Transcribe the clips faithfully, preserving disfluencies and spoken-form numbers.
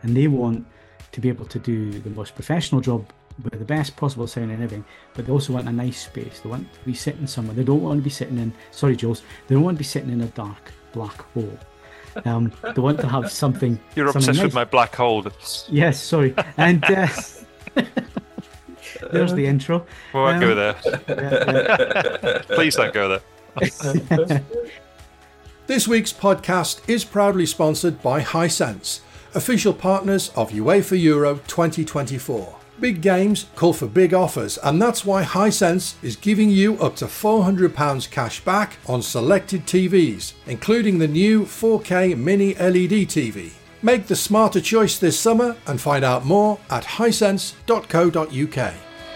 and they want to be able to do the most professional job with the best possible sound and everything, but they also want a nice space. They want to be sitting somewhere. They don't want to be sitting in, sorry, Jules, they don't want to be sitting in a dark black hole. Um, they want to have something. You're something obsessed nice. with my black hole. Yes, sorry. And uh, there's the intro. We won't um, go there. Yeah, yeah. Please don't go there. This week's podcast is proudly sponsored by Hisense, official partners of UEFA Euro twenty twenty-four. Big games call for big offers, and that's why Hisense is giving you up to four hundred pounds cash back on selected T Vs, including the new four K Mini L E D T V. Make the smarter choice this summer and find out more at hisense dot co dot uk.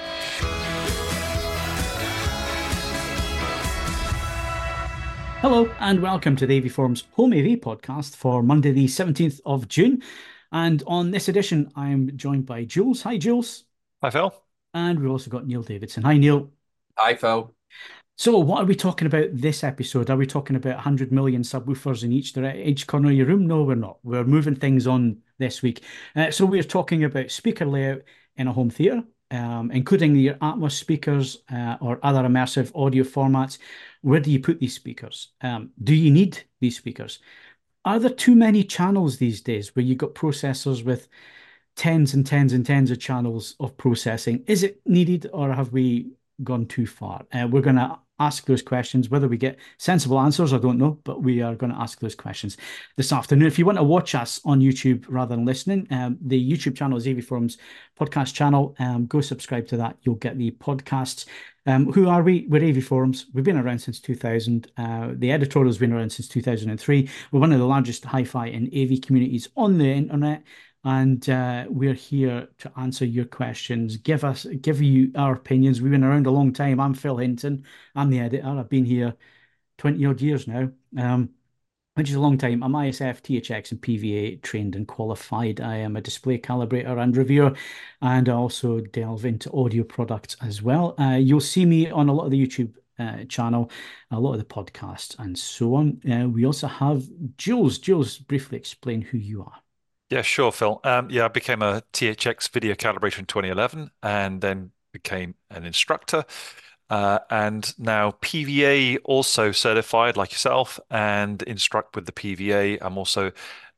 Hello and welcome to the A V Forums Home A V podcast for Monday the seventeenth of June. And on this edition, I'm joined by Jules. Hi, Jules. Hi, Phil. And we've also got Neil Davidson. Hi, Neil. Hi, Phil. So what are we talking about this episode? Are we talking about one hundred million subwoofers in each, each corner of your room? No, we're not. We're moving things on this week. Uh, so we're talking about speaker layout in a home theatre, um, including your Atmos speakers uh, or other immersive audio formats. Where do you put these speakers? Um, do you need these speakers? Are there too many channels these days where you've got processors with tens and tens and tens of channels of processing? Is it needed, or have we gone too far? Uh, we're going to ask those questions. Whether we get sensible answers, I don't know, but we are going to ask those questions this afternoon. If you want to watch us on YouTube rather than listening, um, the YouTube channel is A V Forums podcast channel. Um, go subscribe to that. You'll get the podcasts. Um, who are we? We're A V Forums. We've been around since two thousand. Uh, the editorial's been around since two thousand three. We're one of the largest hi-fi and A V communities on the internet. And uh, we're here to answer your questions, give us, give you our opinions. We've been around a long time. I'm Phil Hinton. I'm the editor. I've been here twenty odd years now, um, which is a long time. I'm I S F, T H X, and P V A trained and qualified. I am a display calibrator and reviewer, and I also delve into audio products as well. Uh, you'll see me on a lot of the YouTube uh, channel, a lot of the podcasts, and so on. Uh, we also have Jules. Jules, briefly explain who you are. Yeah, sure, Phil. Um, yeah, I became a T H X video calibrator in twenty eleven and then became an instructor. Uh, and now P V A also certified like yourself and instruct with the P V A. I'm also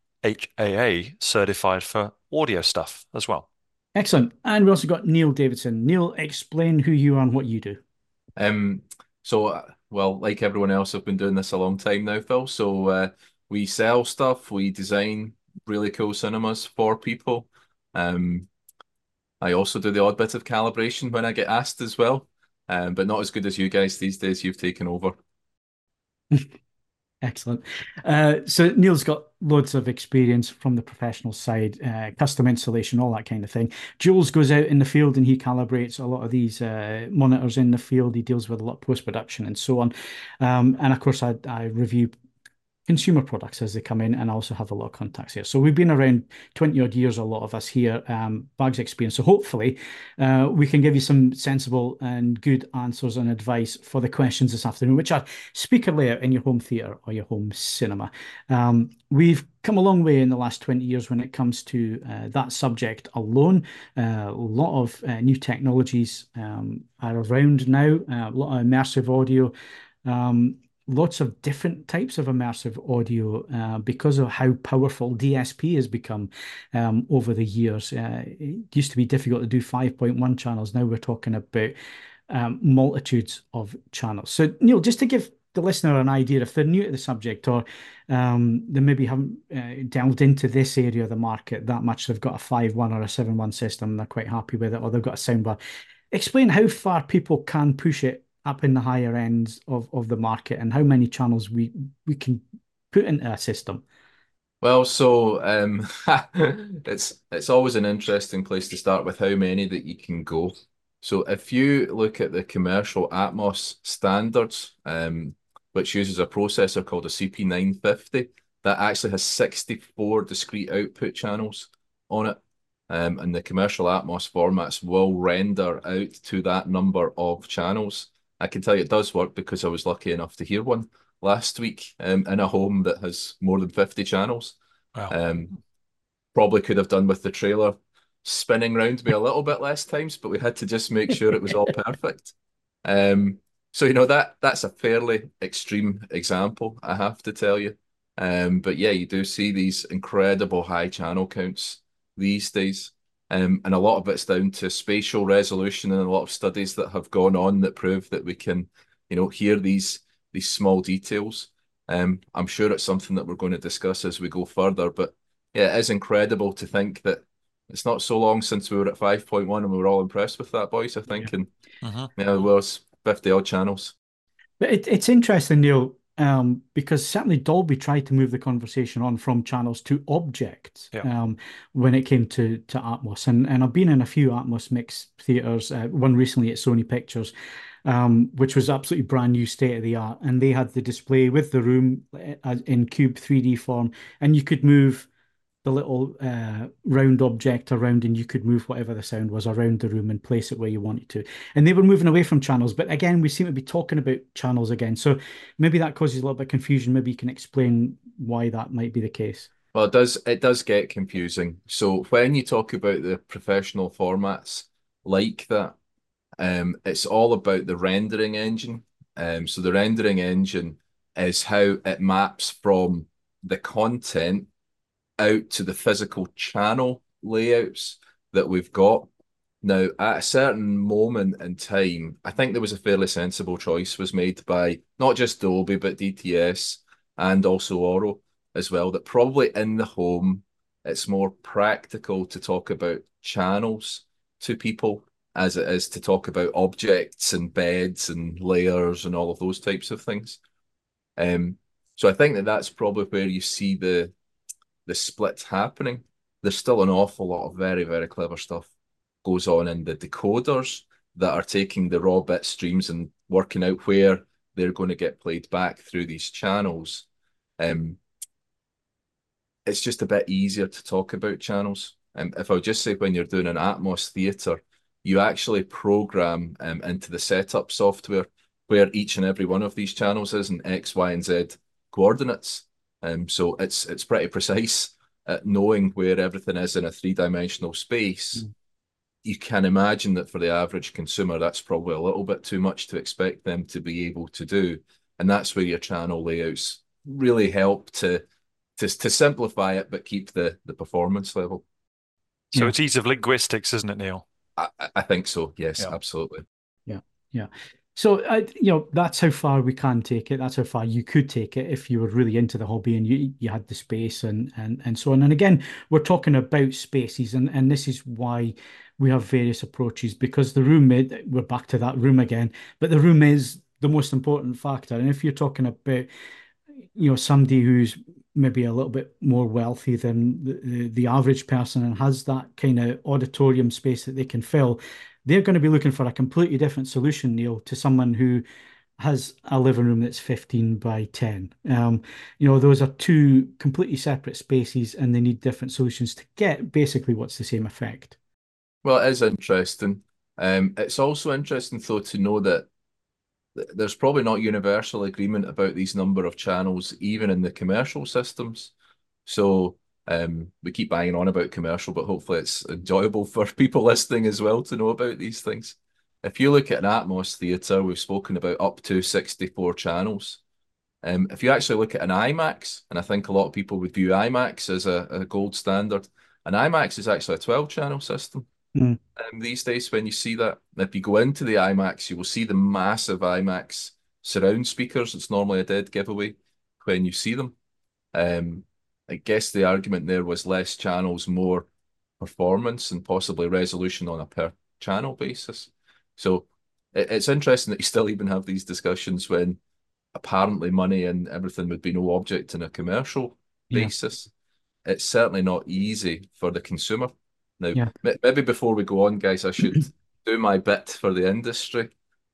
H A A certified for audio stuff as well. Excellent. And we also got Neil Davidson. Neil, explain who you are and what you do. Um, so, uh, well, like everyone else, I've been doing this a long time now, Phil. So uh, we sell stuff, we design really cool cinemas for people. Um, I also do the odd bit of calibration when I get asked as well, um, but not as good as you guys these days. You've taken over. Excellent. Uh, so Neil's got loads of experience from the professional side, uh, custom installation, all that kind of thing. Jules goes out in the field and he calibrates a lot of these uh, monitors in the field. He deals with a lot of post-production and so on. Um, and of course, I, I review consumer products as they come in, and I also have a lot of contacts here. So we've been around twenty odd years, a lot of us here, um, bags of experience. So hopefully uh, we can give you some sensible and good answers and advice for the questions this afternoon, which are speaker layout in your home theatre or your home cinema. Um, we've come a long way in the last twenty years when it comes to uh, that subject alone. Uh, a lot of uh, new technologies um, are around now, uh, a lot of immersive audio, um, lots of different types of immersive audio uh, because of how powerful D S P has become um, over the years. Uh, it used to be difficult to do five point one channels. Now we're talking about um, multitudes of channels. So, Neil, just to give the listener an idea, if they're new to the subject or um, they maybe haven't uh, delved into this area of the market that much, they've got a five one or a seven one system, and they're quite happy with it, or they've got a soundbar. Explain how far people can push it up in the higher ends of, of the market, and how many channels we we can put into a system. Well, so um, it's it's always an interesting place to start with how many that you can go. So if you look at the commercial Atmos standards, um, which uses a processor called a C P nine fifty, that actually has sixty-four discrete output channels on it. Um, and the commercial Atmos formats will render out to that number of channels. I can tell you it does work because I was lucky enough to hear one last week um, in a home that has more than fifty channels. Wow. Um, probably could have done with the trailer spinning round me a little bit less times, but we had to just make sure it was all perfect. Um, so you know that that's a fairly extreme example, I have to tell you. Um, but yeah, you do see these incredible high channel counts these days. Um, and a lot of it's down to spatial resolution and a lot of studies that have gone on that prove that we can, you know, hear these these small details. Um, I'm sure it's something that we're going to discuss as we go further. But yeah, it is incredible to think that it's not so long since we were at five point one and we were all impressed with that, boys, I Yeah. think. And Mhm. yeah, there was fifty odd channels. But it, it's interesting, Neil, um, because certainly Dolby tried to move the conversation on from channels to objects Yeah. um, when it came to to Atmos. And and I've been in a few Atmos mix theaters, uh, one recently at Sony Pictures, um, which was absolutely brand new, state of the art. And they had the display with the room uh, in cube three D form, and you could move the little uh, round object around, and you could move whatever the sound was around the room and place it where you wanted to. And they were moving away from channels, but again, we seem to be talking about channels again. So maybe that causes a little bit of confusion. Maybe you can explain why that might be the case. Well, it does it does get confusing. So when you talk about the professional formats like that, um, it's all about the rendering engine. Um, so the rendering engine is how it maps from the content out to the physical channel layouts that we've got. Now, at a certain moment in time, I think there was a fairly sensible choice was made by not just Dolby, but D T S and also Oro as well, that probably in the home, it's more practical to talk about channels to people as it is to talk about objects and beds and layers and all of those types of things. Um, so I think that that's probably where you see the the split happening. There's still an awful lot of very, very clever stuff goes on in the decoders that are taking the raw bit streams and working out where they're going to get played back through these channels. Um, it's just a bit easier to talk about channels. Um, if I would just say when you're doing an Atmos theatre, you actually program um, into the setup software where each and every one of these channels is in X, Y, and Z coordinates. Um, so it's it's pretty precise at knowing where everything is in a three-dimensional space. Mm. You can imagine that for the average consumer, that's probably a little bit too much to expect them to be able to do. And that's where your channel layouts really help to to, to simplify it, but keep the, the performance level. So Yeah. it's ease of linguistics, isn't it, Neil? I, I think so. Yes, Yeah. absolutely. Yeah, yeah. So, I, you know, that's how far we can take it. That's how far you could take it if you were really into the hobby and you you had the space and and and so on. And again, we're talking about spaces, and and this is why we have various approaches, because the room, i- we're back to that room again, but the room is the most important factor. And if you're talking about, you know, somebody who's maybe a little bit more wealthy than the, the, the average person and has that kind of auditorium space that they can fill, they're going to be looking for a completely different solution, Neil, to someone who has a living room that's fifteen by ten. Um, you know, those are two completely separate spaces and they need different solutions to get basically what's the same effect. Well, it is interesting. Um, it's also interesting, though, to know that th- there's probably not universal agreement about these number of channels, even in the commercial systems. So um, we keep banging on about commercial, but hopefully it's enjoyable for people listening as well to know about these things. If you look at an Atmos theatre, we've spoken about up to sixty-four channels. Um, if you actually look at an IMAX, and I think a lot of people would view IMAX as a, a gold standard, an IMAX is actually a twelve channel system. Mm. Um, these days, when you see that, if you go into the IMAX, you will see the massive IMAX surround speakers. It's normally a dead giveaway when you see them. Um, I guess the argument there was less channels, more performance, and possibly resolution on a per channel basis. So it, it's interesting that you still even have these discussions when apparently money and everything would be no object in a commercial Yeah. basis. It's certainly not easy for the consumer. Now, Yeah. m- maybe before we go on, guys, I should do my bit for the industry.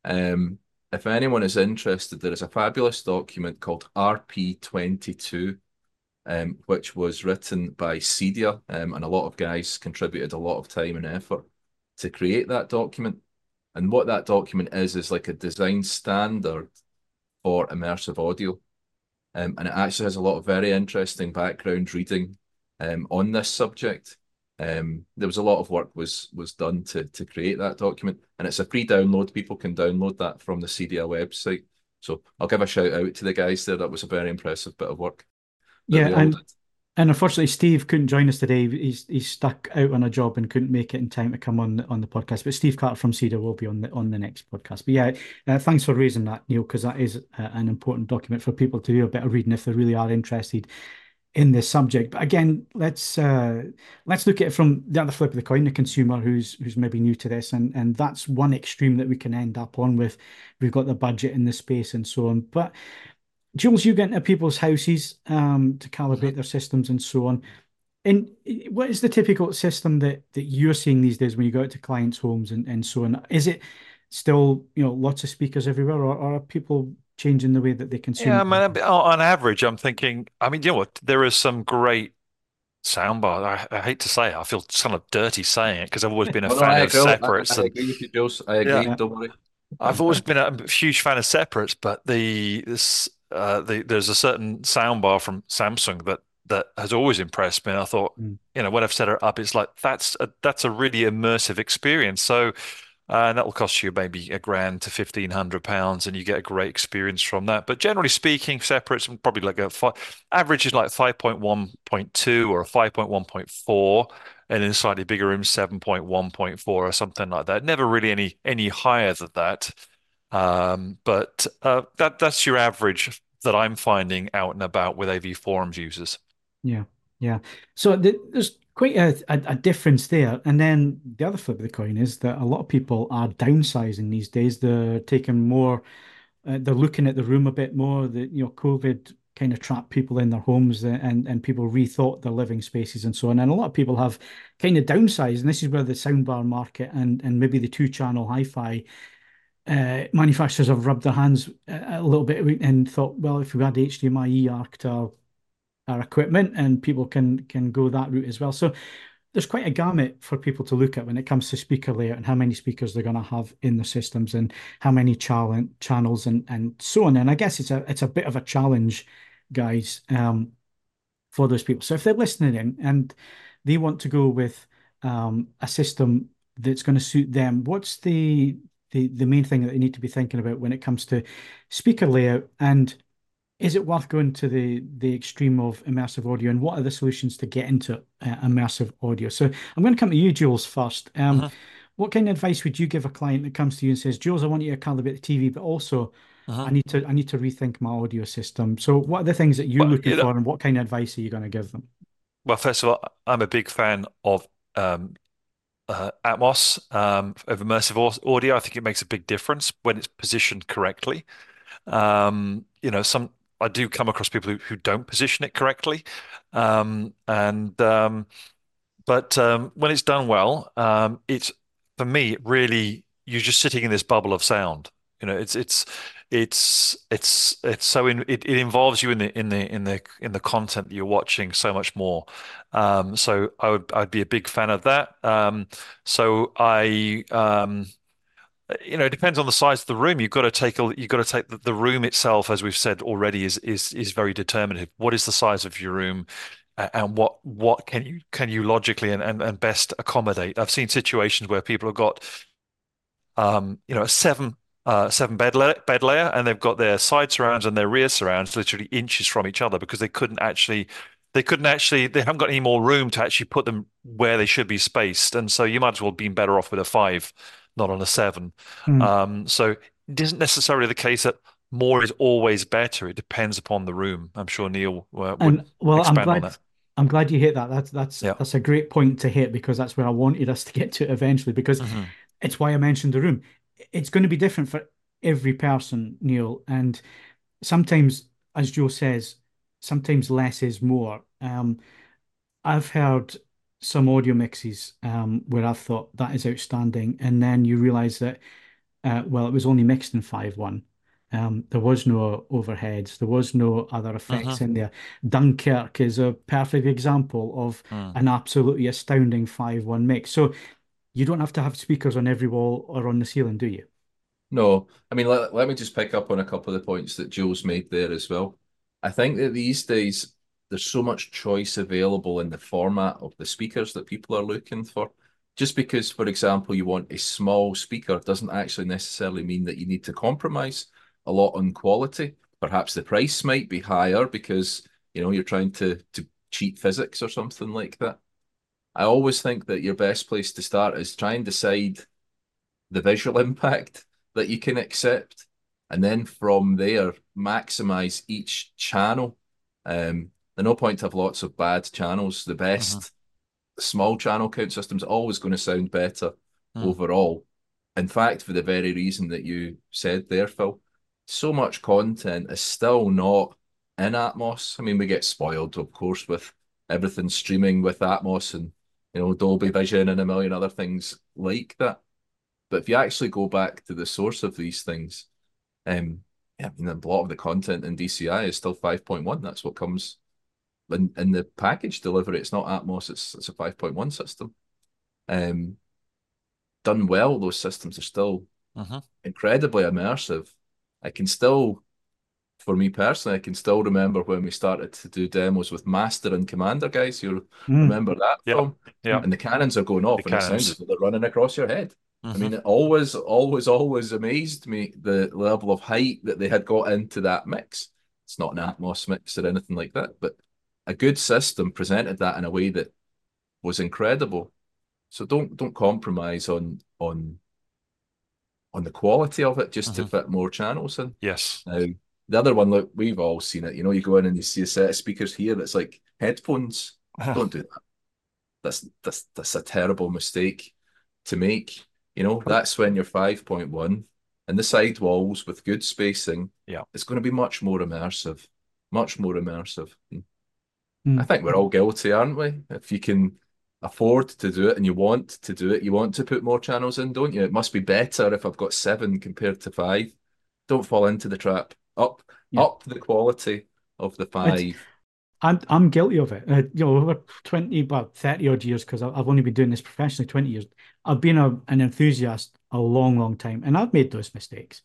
Um, if anyone is interested, there is a fabulous document called R P twenty-two, um, which was written by Cedia, um, and a lot of guys contributed a lot of time and effort to create that document. And what that document is, is like a design standard for immersive audio. Um, and it actually has a lot of very interesting background reading um, on this subject. Um, there was a lot of work was was done to to create that document, and it's a free download. People can download that from the C D L website. So I'll give a shout out to the guys there. That was a very impressive bit of work that Yeah, they all and did. and unfortunately, Steve couldn't join us today. He's he's stuck out on a job and couldn't make it in time to come on the, on the podcast. But Steve Carter from Cedar will be on the on the next podcast. But yeah, uh, thanks for raising that, Neil, because that is uh, an important document for people to do a bit of reading if they really are interested in this subject. But again, let's uh, let's look at it from the other flip of the coin, the consumer who's who's maybe new to this, and and that's one extreme that we can end up on with. We've got the budget and the space and so on, but Jules, you get into people's houses um, to Mhm. calibrate their systems and so on. And what is the typical system that that you're seeing these days when you go out to clients' homes and, and so on? Is it still, you know, lots of speakers everywhere, or, or are people changing the way that they consume Yeah, I mean, content? on average, I'm thinking, I mean, you know what? There is some great soundbar. I, I hate to say it. I feel kind of dirty saying it because I've always been a Oh no, fan I of agree. I, separates. I And agree with you, Jules. I yeah, agree. Yeah, Don't worry. I've always been a huge fan of separates, but the this uh the there's a certain soundbar from Samsung that that has always impressed me. And I thought, mm, you know, when I've set it up, it's like that's a that's a really immersive experience. So uh, and that will cost you maybe a grand to fifteen hundred pounds, and you get a great experience from that. But generally speaking, separates probably like a five, average is like five point one point two or a five point one point four, and in slightly bigger rooms, seven point one point four or something like that. Never really any any higher than that. Um, but uh, that that's your average that I'm finding out and about with A V Forums users. yeah, yeah. So the, there's quite a, a, a difference there. And then the other flip of the coin is that a lot of people are downsizing these days. They're taking more uh, they're looking at the room a bit more. That you know, COVID kind of trapped people in their homes, uh, and and people rethought their living spaces and so on. And a lot of people have kind of downsized, and this is where the soundbar market and and maybe the two-channel hi-fi uh, manufacturers have rubbed their hands a, a little bit and thought, well, if we had H D M I eARC to our, our equipment, and people can can go that route as well. So there's quite a gamut for people to look at when it comes to speaker layout and how many speakers they're going to have in the systems and how many channel channels and and so on. And I guess it's a it's a bit of a challenge, guys, um, for those people. So if they're listening in and they want to go with um, a system that's going to suit them, what's the the the main thing that they need to be thinking about when it comes to speaker layout, and is it worth going to the the extreme of immersive audio, and what are the solutions to get into uh, immersive audio? So I'm going to come to you, Jules, first. Um, Hmm. what kind of advice would you give a client that comes to you and says, Jules, I want you to calibrate the T V, but also I Hmm. need to I need to rethink my audio system. So what are the things that you're Well, looking you know, for, and what kind of advice are you going to give them? well, first of all, I'm a big fan of um, uh, Atmos um, of immersive au- audio. I think it makes a big difference when it's positioned correctly. Um, you know, some I do come across people who, who don't position it correctly, um, and um, but um, when it's done well, um, it's for me really you're just sitting in this bubble of sound. You know, it's it's it's it's it's so in, it, it involves you in the in the in the in the content that you're watching so much more. Um, so I would I'd be a big fan of that. Um, so I um, you know, it depends on the size of the room. You've got to take a, you've got to take the, the room itself, as we've said already, is is is very determinative. What is the size of your room, a- and what what can you can you logically and, and, and best accommodate? I've seen situations where people have got um, you know, a seven uh, seven bed la bed layer, and they've got their side surrounds and their rear surrounds literally inches from each other because they couldn't actually they couldn't actually they haven't got any more room to actually put them where they should be spaced, and so you might as well have been better off with a five, not on a seven. Hmm. Um, so it isn't necessarily the case that more is always better. It depends upon the room. I'm sure Neil uh, would And well, I'm expand on glad that. I'm glad you hit that. That's that's Yeah. that's a great point to hit because that's where I wanted us to get to eventually. Because Hmm. it's why I mentioned the room. It's going to be different for every person, Neil. And sometimes, as Joe says, sometimes less is more. Um, I've heard some audio mixes um, where I've thought that is outstanding, and then you realize that uh, well, it was only mixed in five one. Um, there was no overheads, there was no other effects Hmm. in there. Dunkirk is a perfect example of Mm. an absolutely astounding five one mix. So you don't have to have speakers on every wall or on the ceiling, do you? No, I mean, let, let me just pick up on a couple of the points that Jules made there as well. I think that these days, there's so much choice available in the format of the speakers that people are looking for. Just because, for example, you want a small speaker doesn't actually necessarily mean that you need to compromise a lot on quality. Perhaps the price might be higher because, you know, you're trying to to cheat physics or something like that. I always think that your best place to start is try and decide the visual impact that you can accept, and then from there maximize each channel. Um, there's no point to have lots of bad channels. The hmm best small channel count system's always going to sound better Mm. overall. In fact, for the very reason that you said there, Phil, so much content is still not in Atmos. I mean, we get spoiled, of course, with everything streaming with Atmos and you know Dolby Vision and a million other things like that. But if you actually go back to the source of these things, um, yeah, I mean, a lot of the content in D C I is still five point one. That's what comes in, in the package delivery. It's not Atmos, it's it's a five point one system. Um, done well, those systems are still hmm incredibly immersive. I can still, for me personally, I can still remember when we started to do demos with Master and Commander, guys. You Mm. remember that Yeah. film? Yeah. And the cannons are going The off, and it sounds cannons. as though they're running across your head. I hmm mean, it always, always, always amazed me the level of height that they had got into that mix. It's not an Atmos mix or anything like that, but a good system presented that in a way that was incredible. So don't don't compromise on on on the quality of it just to hmm fit more channels in. Yes. Now, the other one, look, we've all seen it. You know, you go in and you see a set of speakers here that's like headphones. Don't do that. That's that's that's a terrible mistake to make. You know, that's when you're five point one and the side walls with good spacing, Yeah. it's going to be much more immersive, much more immersive. I Mm. think we're all guilty, aren't we? If you can afford to do it and you want to do it, you want to put more channels in, don't you? It must be better if I've got seven compared to five. Don't fall into the trap. Up, Yeah. up the quality of the It's five. I'm I'm guilty of it. Uh, you know, over twenty, well, thirty odd years, because I've only been doing this professionally twenty years. I've been a, an enthusiast a long, long time, and I've made those mistakes.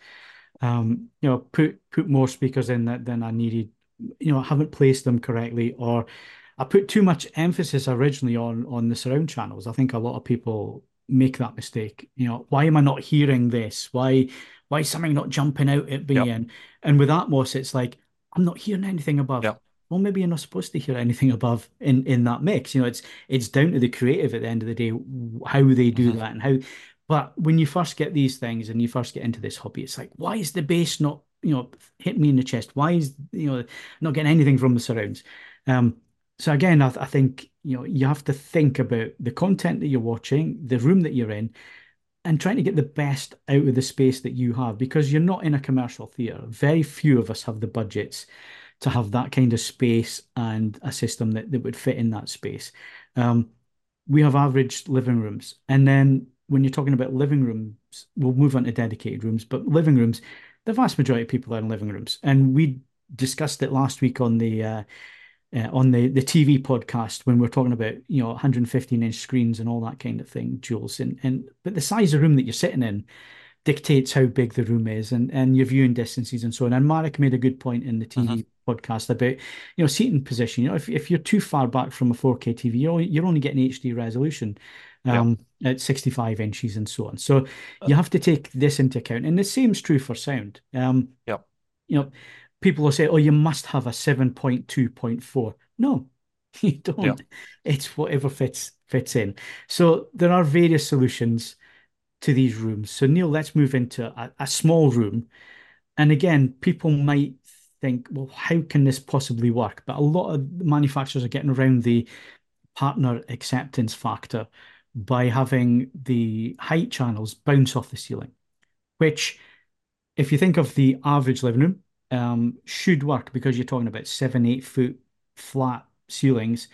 Um, you know, put put more speakers in that than I needed. You know, I haven't placed them correctly, or I put too much emphasis originally on on the surround channels. I think a lot of people make that mistake. You know, why am I not hearing this? Why why is something not jumping out at me? Yep. And and with Atmos, it's like I'm not hearing anything above. Yep. Well, maybe you're not supposed to hear anything above in in that mix. You know, it's it's down to the creative at the end of the day how they do hmm that and how. But when you first get these things and you first get into this hobby, it's like, why is the bass not, you know, hitting me in the chest? Why is, you know, not getting anything from the surrounds? Um, so again, I, th I think, you know, you have to think about the content that you're watching, the room that you're in, and trying to get the best out of the space that you have because you're not in a commercial theatre. Very few of us have the budgets to have that kind of space and a system that, that would fit in that space. Um, we have average living rooms. And then when you're talking about living rooms, we'll move on to dedicated rooms, but living rooms, the vast majority of people are in living rooms. And we discussed it last week on the uh, uh, on the the T V podcast when we're talking about, you know, one hundred fifteen inch screens and all that kind of thing, Jules. And and but the size of room that you're sitting in dictates how big the room is and and your viewing distances and so on. And Marek made a good point in the hmm T V podcast about, you know, seating position. You know, if if you're too far back from a four K T V, you're only, you're only getting H D resolution Yep. um, at sixty-five inches and so on. So Uh, you have to take this into account. And the same's true for sound. Um, Yep. you know, people will say, oh, you must have a seven point two point four. No, you Yep. don't. It's whatever fits fits in. So there are various solutions to these rooms. So Neil, let's move into a, a small room. And again, people might think, well, how can this possibly work? But a lot of manufacturers are getting around the partner acceptance factor by having the height channels bounce off the ceiling, which, if you think of the average living room, um, should work because you're talking about seven, eight foot flat ceilings.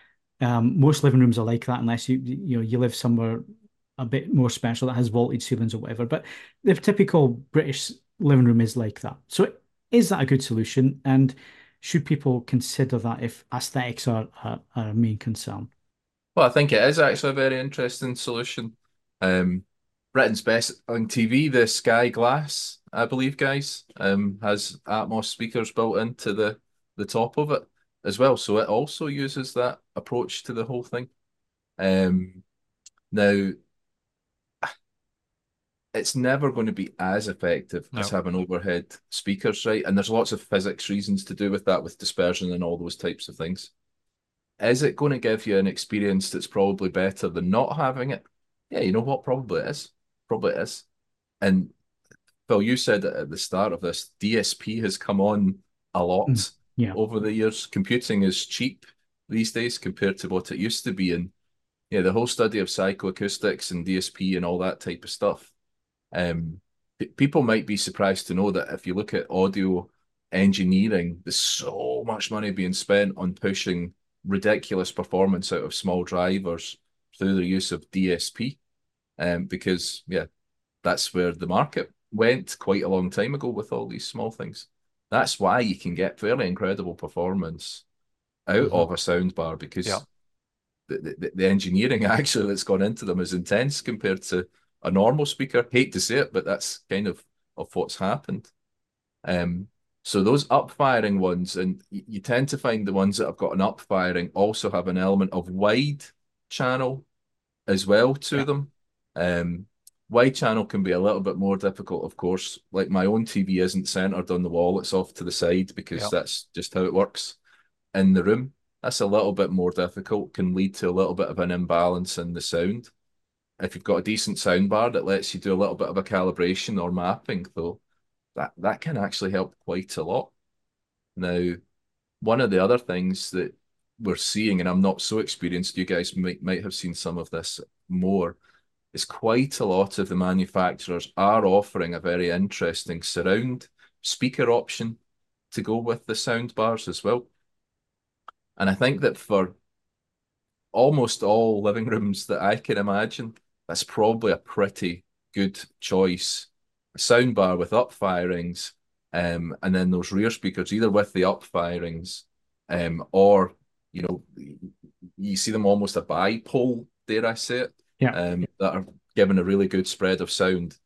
Um, most living rooms are like that, unless you you know you live somewhere a bit more special that has vaulted ceilings or whatever. But the typical British living room is like that. So is that a good solution? And should people consider that if aesthetics are, are, are a main concern? Well, I think it is actually a very interesting solution. Um, Britain's best on T V, the Sky Glass, I believe, guys, um, has Atmos speakers built into the the top of it. as well. So it also uses that approach to the whole thing. Um, now, it's never going to be as effective as No. having overhead speakers, right? And there's lots of physics reasons to do with that, with dispersion and all those types of things. Is it going to give you an experience that's probably better than not having it? Yeah, you know what? Probably it is. Probably it is. And Phil, you said at the start of this, D S P has come on a Mm, lot yeah. over the years. Computing is cheap these days compared to what it used to be. And yeah, the whole study of psychoacoustics and D S P and all that type of stuff. Um, p- people might be surprised to know that if you look at audio engineering, there's so much money being spent on pushing ridiculous performance out of small drivers through the use of D S P. Um, because yeah, that's where the market went quite a long time ago with all these small things. That's why you can get fairly incredible performance out Mhm. of a soundbar Yeah. because the, the, the engineering actually that's gone into them is intense compared to a normal speaker. Hate to say it, but that's kind of of what's happened. Um, so those upfiring ones, and y- you tend to find the ones that have got an upfiring also have an element of wide channel as well to Yeah. them. Um, wide channel can be a little bit more difficult, of course. Like my own T V isn't centered on the wall, it's off to the side because Yeah. that's just how it works in the room. That's a little bit more difficult, can lead to a little bit of an imbalance in the sound. If you've got a decent sound bar that lets you do a little bit of a calibration or mapping, though, that, that can actually help quite a lot. Now, one of the other things that we're seeing, and I'm not so experienced, you guys might, might have seen some of this more, is quite a lot of the manufacturers are offering a very interesting surround speaker option to go with the sound bars as well. And I think that for almost all living rooms that I can imagine, that's probably a pretty good choice. A soundbar with up firings, um, and then those rear speakers, either with the up firings, um, or you know, you see them almost a bipole, dare I say it, Yeah. um, that are giving a really good spread of sound.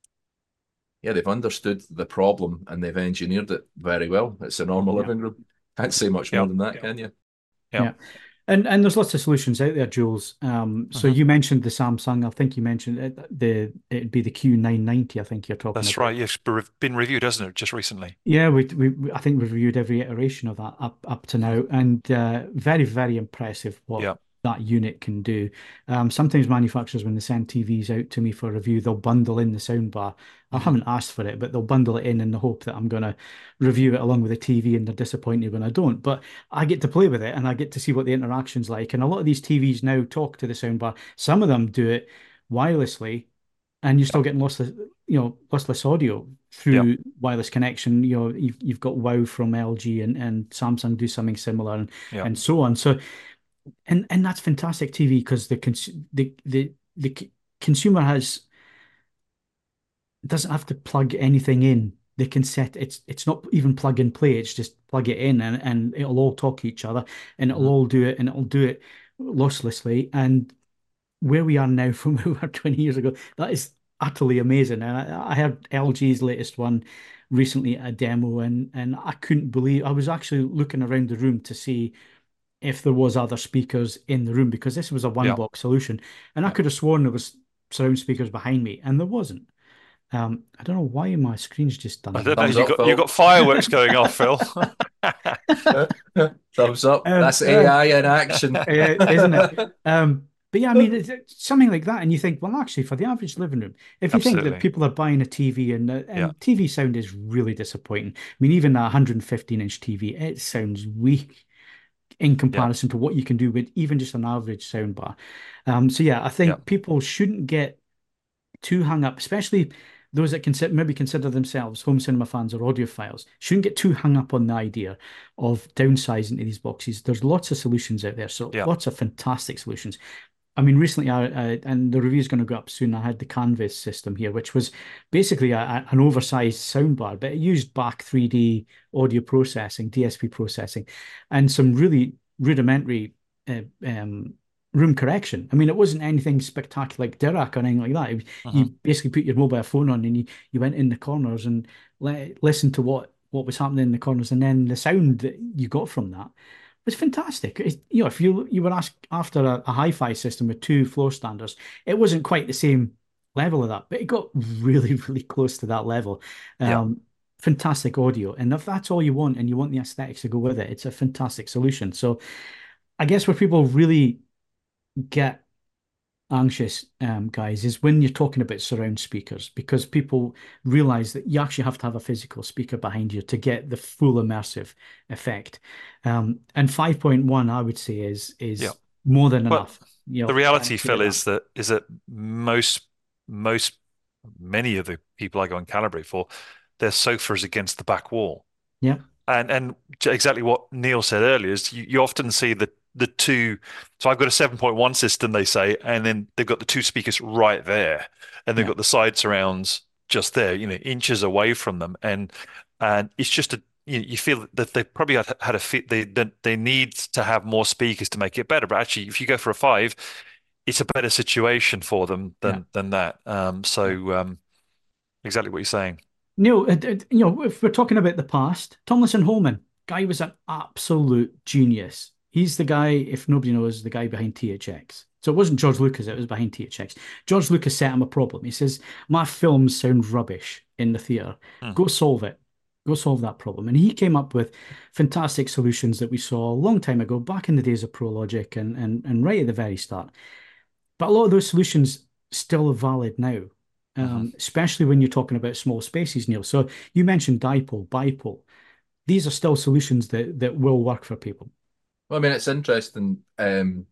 Yeah, they've understood the problem and they've engineered it very well. It's a normal Yeah. living room. Can't say much Yeah. more than that, Yeah. can you? Yeah. Yeah. And and there's lots of solutions out there, Jules. Um, so Mhm. you mentioned the Samsung. I think you mentioned it, the it'd be the Q nine ninety. I think you're talking That's about. right. Yes, be- been reviewed, hasn't it, just recently? Yeah, we, we we- I think we've reviewed every iteration of that up up to now, and uh, very very impressive what Yeah. that unit can do. Um, sometimes manufacturers, when they send T Vs out to me for review, they'll bundle in the soundbar. I Mhm. haven't asked for it, but they'll bundle it in in the hope that I'm going to review it along with the T V, and they're disappointed when I don't. But I get to play with it, and I get to see what the interaction's like. And a lot of these T Vs now talk to the soundbar. Some of them do it wirelessly, and you're still getting lossless, you know, lossless audio Yeah. through wireless connection. You know, you've you've got WOW from L G, and and Samsung do something similar, and Yeah. and so on. So, and and that's fantastic T V because the cons the the the c- consumer has doesn't have to plug anything in. They can set it's it's not even plug and play. It's just plug it in, and and it'll all talk to each other, and it'll Mhm. all do it, and it'll do it losslessly. And where we are now from where we were twenty years ago, that is utterly amazing. And I, I heard L G's latest one recently at a demo, and and I couldn't believe I was actually looking around the room to see if there was other speakers in the room because this was a one Yeah. box solution, and I Yeah. could have sworn there was surround speakers behind me, and there wasn't. Um, I don't know why my screen's just I done don't know. Thumbs that. You up, got you Phil. got fireworks going off, Phil. Thumbs up. Um, That's uh, A I in action. uh, isn't it? Um, but yeah, I mean, it's, it's something like that, and you think, well, actually, for the average living room, if you think that Absolutely. people are buying a T V and uh, Yeah. and T V sound is really disappointing. I mean, even a one hundred fifteen inch T V, it sounds weak in Yeah. comparison to what you can do with even just an average soundbar. Um, so yeah, I Yeah. think people shouldn't get too hung up, especially those that consider maybe consider themselves home cinema fans or audiophiles, shouldn't get too hung up on the idea of downsizing to these boxes. There's lots of solutions out there, so Yeah. lots of fantastic solutions. I mean, recently, I, I and the review's going to go up soon. I had the Canvas system here, which was basically a, a- an oversized soundbar, but it used back three D audio processing, D S P processing, and some really rudimentary uh, um, room correction. I mean, it wasn't anything spectacular like Dirac or anything like that. It- You Mhm. basically put your mobile phone on and you, you went in the corners and le listened to what what was happening in the corners, and then the sound that you got from that was fantastic. It- you know, if you you were asked after a, a hi-fi system with two floor standers, it wasn't quite the same level of that, but it got really, really close to that level. Yeah. Um, Fantastic audio, and if that's all you want, and you want the aesthetics to go with it, it's a fantastic solution. So I guess where people really get anxious, um, guys, is when you're talking about surround speakers, because people realize that you actually have to have a physical speaker behind you to get the full immersive effect. Um, and five point one, I would say, is Yeah. is more than Well, enough. You the know, reality, thanks to get Phil, that. is that is that most most many of the people I go and calibrate for, their sofa is against the back wall. Yeah, And and exactly what Neil said earlier is you, you often see the the two. So I've got a seven point one system, they say, and then they've got the two speakers right there, and they've yeah, got the side surrounds just there, you know, inches away from them, and and it's just a you, you feel that they probably had had a fit they they they need to have more speakers to make it better. But actually, if you go for a five, it's a better situation for them yeah, than than that. Um, yeah. so um, exactly what you're saying. No, it, it- you know, if we're talking about the past, Tomlinson Holman, guy was an absolute genius. He's the guy, if nobody knows, the guy behind T H X. So it wasn't George Lucas, it was behind T H X. George Lucas set him a problem. He says, my films sound rubbish in the theater. Hmm. Go solve it. Go solve that problem. And he came up with fantastic solutions that we saw a long time ago, back in the days of ProLogic and, and, and right at the very start. But a lot of those solutions still are valid now, Mhm. um, especially when you're talking about small spaces, Neil. So you mentioned dipole, bipole. These are still solutions that that will work for people. Well, I mean, it's interesting. Um,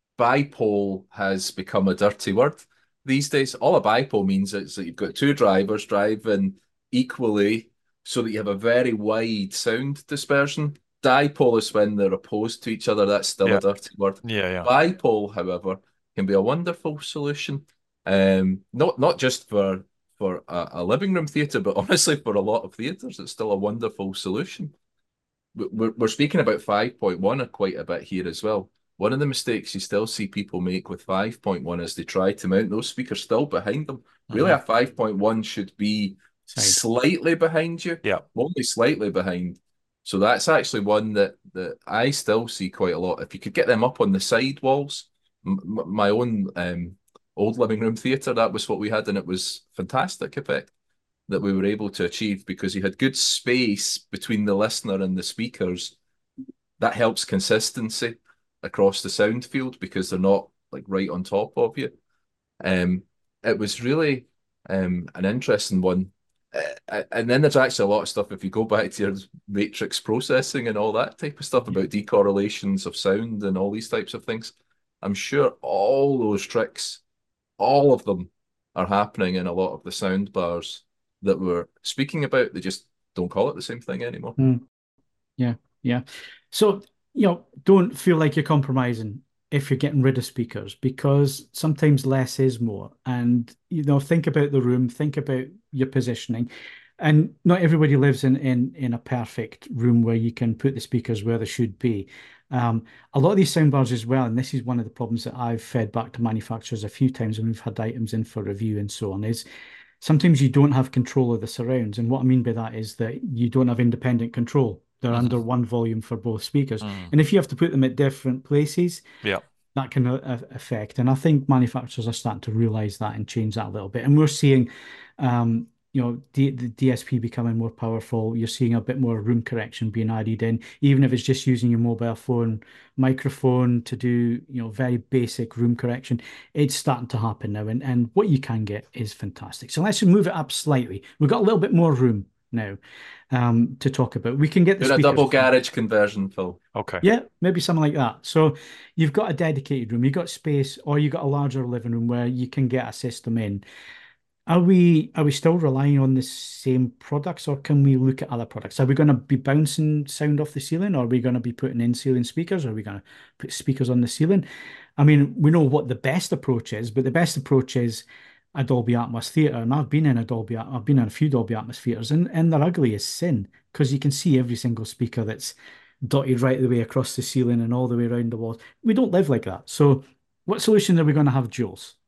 bipole has become a dirty word these days. All a bipole means is that you've got two drivers driving equally so that you have a very wide sound dispersion. Dipole is when they're opposed to each other. That's still a Yeah, dirty word. yeah, yeah. Bipole, however, can be a wonderful solution. Um, not not just for for a, a living room theatre, but honestly for a lot of theatres, it's still a wonderful solution. We're, we're speaking about five point one quite a bit here as well. One of the mistakes you still see people make with five point one is they try to mount those speakers still behind them. Really, Mhm. a five point one should be Side. slightly behind you, Yeah. only slightly behind. So that's actually one that, that I still see quite a lot. If you could get them up on the side walls, m my own um, old living room theatre, that was what we had, and it was fantastic effect that we were able to achieve because you had good space between the listener and the speakers. That helps consistency across the sound field because they're not like right on top of you. Um, it was really um, an interesting one. Uh, and then there's actually a lot of stuff if you go back to your matrix processing and all that type of stuff Yeah. about decorrelations of sound and all these types of things. I'm sure all those tricks, all of them are happening in a lot of the sound bars that we're speaking about. They just don't call it the same thing anymore. Mm, yeah, yeah. So, you know, don't feel like you're compromising if you're getting rid of speakers because sometimes less is more. And, you know, think about the room, think about your positioning. And not everybody lives in in in a perfect room where you can put the speakers where they should be. Um, a lot of these soundbars as well, and this is one of the problems that I've fed back to manufacturers a few times when we've had items in for review and so on, is sometimes you don't have control of the surrounds. And what I mean by that is that you don't have independent control. They're Mhm. under one volume for both speakers. Mm. And if you have to put them at different places, Yeah. that can uh, affect. And I think manufacturers are starting to realize that and change that a little bit. And we're seeing, um, you know, D the D S P becoming more powerful. You're seeing a bit more room correction being added in, even if it's just using your mobile phone microphone to do, you know, very basic room correction. It's starting to happen now. And, and what you can get is fantastic. So let's move it up slightly. We've got a little bit more room now um, to talk about. We can get the Doing a speakers. double garage conversion, Phil. Okay. Yeah, maybe something like that. So you've got a dedicated room, you've got space, or you've got a larger living room where you can get a system in. Are we are we still relying on the same products, or can we look at other products? Are we going to be bouncing sound off the ceiling, or are we going to be putting in ceiling speakers? Or are we going to put speakers on the ceiling? I mean, we know what the best approach is, but the best approach is a Dolby Atmos theater. And I've been in a Dolby, I've been in a few Dolby Atmos theaters, and, and they're ugly as sin because you can see every single speaker that's dotted right the way across the ceiling and all the way around the walls. We don't live like that. So, what solution are we going to have, Jules?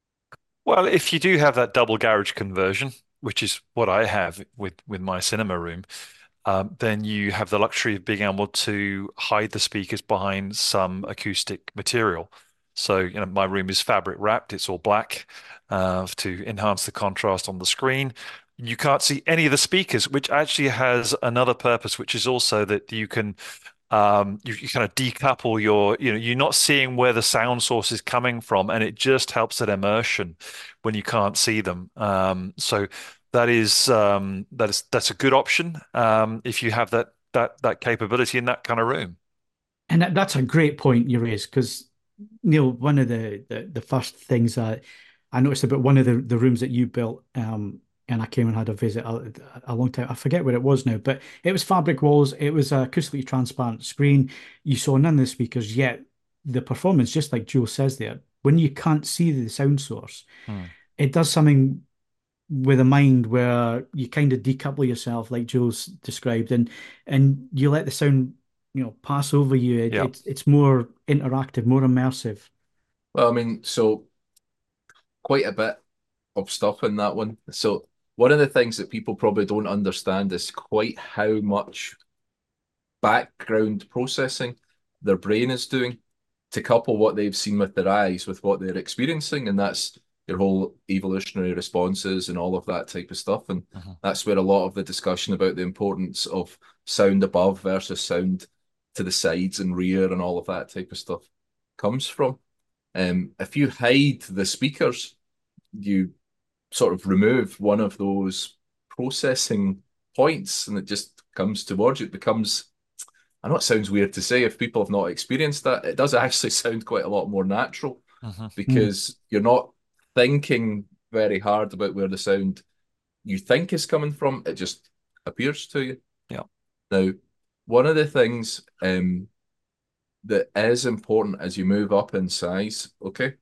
Well, if you do have that double garage conversion, which is what I have with with my cinema room, um, then you have the luxury of being able to hide the speakers behind some acoustic material. So, you know, my room is fabric wrapped, it's all black uh, to enhance the contrast on the screen. You can't see any of the speakers, which actually has another purpose, which is also that you can um, you, you kind of decouple your, you know, you're not seeing where the sound source is coming from, and it just helps that immersion when you can't see them. Um, so that is um, that is that's a good option um, if you have that that that capability in that kind of room. And that, that's a great point you raised because Neil, one of the, the the first things that I noticed about one of the, the rooms that you built, um, and I came and had a visit a, a long time. I forget where it was now, but it was fabric walls. It was a acoustically transparent screen. You saw none of the speakers, yet the performance, just like Joe says there, when you can't see the sound source, Hmm. it does something with a mind where you kind of decouple yourself, like Joe's described, and and you let the sound, you know, pass over you. It, Yeah. it's it's more interactive, more immersive. Well, I mean, so quite a bit of stuff in that one. So one of the things that people probably don't understand is quite how much background processing their brain is doing to couple what they've seen with their eyes with what they're experiencing, and that's your whole evolutionary responses and all of that type of stuff. And Mhm. that's where a lot of the discussion about the importance of sound above versus sound to the sides and rear and all of that type of stuff comes from. Um, if you hide the speakers, you sort of remove one of those processing points and it just comes towards you. It becomes, I know it sounds weird to say if people have not experienced that, it does actually sound quite a lot more natural Mhm. Mm. because you're not thinking very hard about where the sound you think is coming from. It just appears to you. Yeah. Now, one of the things um, that is important as you move up in size, okay,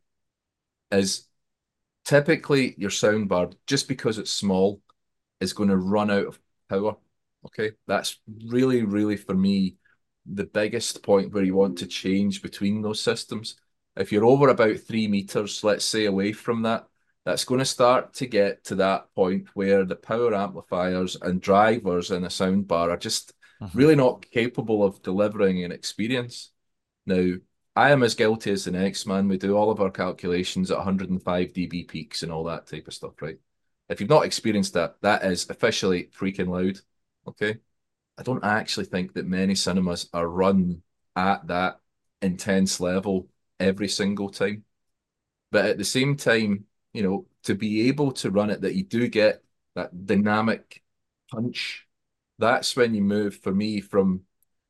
is typically your soundbar, just because it's small, is going to run out of power. Okay. That's really, really for me, the biggest point where you want to change between those systems. If you're over about three meters, let's say, away from that, that's going to start to get to that point where the power amplifiers and drivers in a soundbar are just Mhm. really not capable of delivering an experience. Now, I am as guilty as the next man. We do all of our calculations at one hundred five d B peaks and all that type of stuff, right? If you've not experienced that, that is officially freaking loud. Okay. I don't actually think that many cinemas are run at that intense level every single time. But at the same time, you know, to be able to run it, that you do get that dynamic punch, that's when you move for me from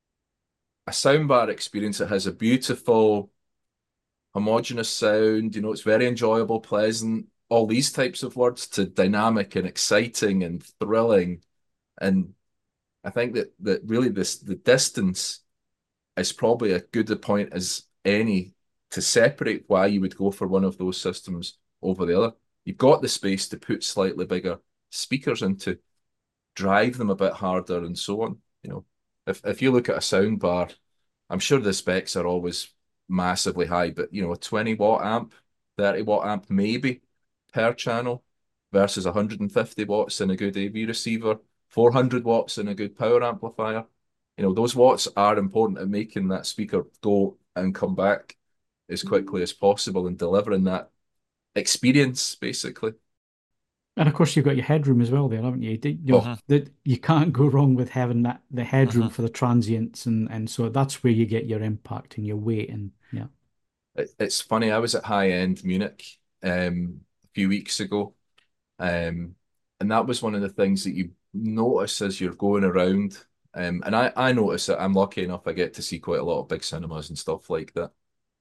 a soundbar experience that has a beautiful, homogeneous sound, you know, it's very enjoyable, pleasant, all these types of words to dynamic and exciting and thrilling. And I think that that really this the distance is probably as good a point as any to separate why you would go for one of those systems over the other. You've got the space to put slightly bigger speakers into, drive them a bit harder, and so on. You know, if if you look at a sound bar, I'm sure the specs are always massively high, but you know, a twenty watt amp, thirty watt amp maybe per channel versus one hundred fifty watts in a good A V receiver, four hundred watts in a good power amplifier. You know, those watts are important at making that speaker go and come back as quickly as possible and delivering that experience, basically. And of course, you've got your headroom as well there, haven't you? You know, Oh, Mhm. that you can't go wrong with having that the headroom Mhm. for the transients, and and so that's where you get your impact and your weight, and yeah. it, it's funny. I was at High End Munich um, a few weeks ago. Um, and that was one of the things that you notice as you're going around. Um, and I, I notice that I'm lucky enough I get to see quite a lot of big cinemas and stuff like that.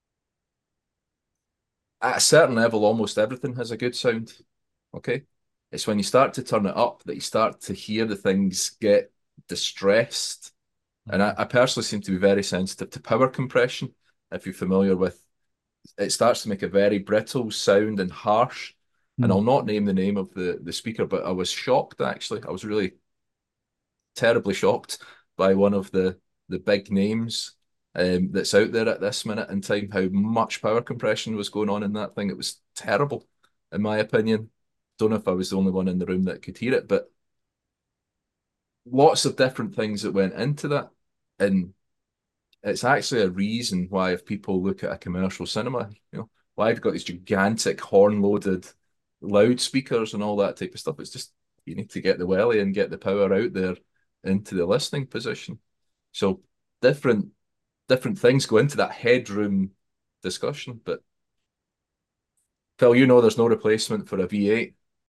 At a certain level, almost everything has a good sound. Okay. It's when you start to turn it up that you start to hear the things get distressed. And I, Mhm. I personally seem to be very sensitive to power compression. If you're familiar with, it starts to make a very brittle sound and harsh. And I'll Mm. not name the name of the, the speaker, but I was shocked actually. I was really terribly shocked by one of the the big names um, that's out there at this minute in time. How much power compression was going on in that thing? It was terrible, in my opinion. Don't know if I was the only one in the room that could hear it, but lots of different things that went into that. And it's actually a reason why if people look at a commercial cinema, you know, why they've got these gigantic horn-loaded loudspeakers and all that type of stuff. It's just you need to get the welly and get the power out there into the listening position. So different different things go into that headroom discussion. But Phil, you know there's no replacement for a V eight.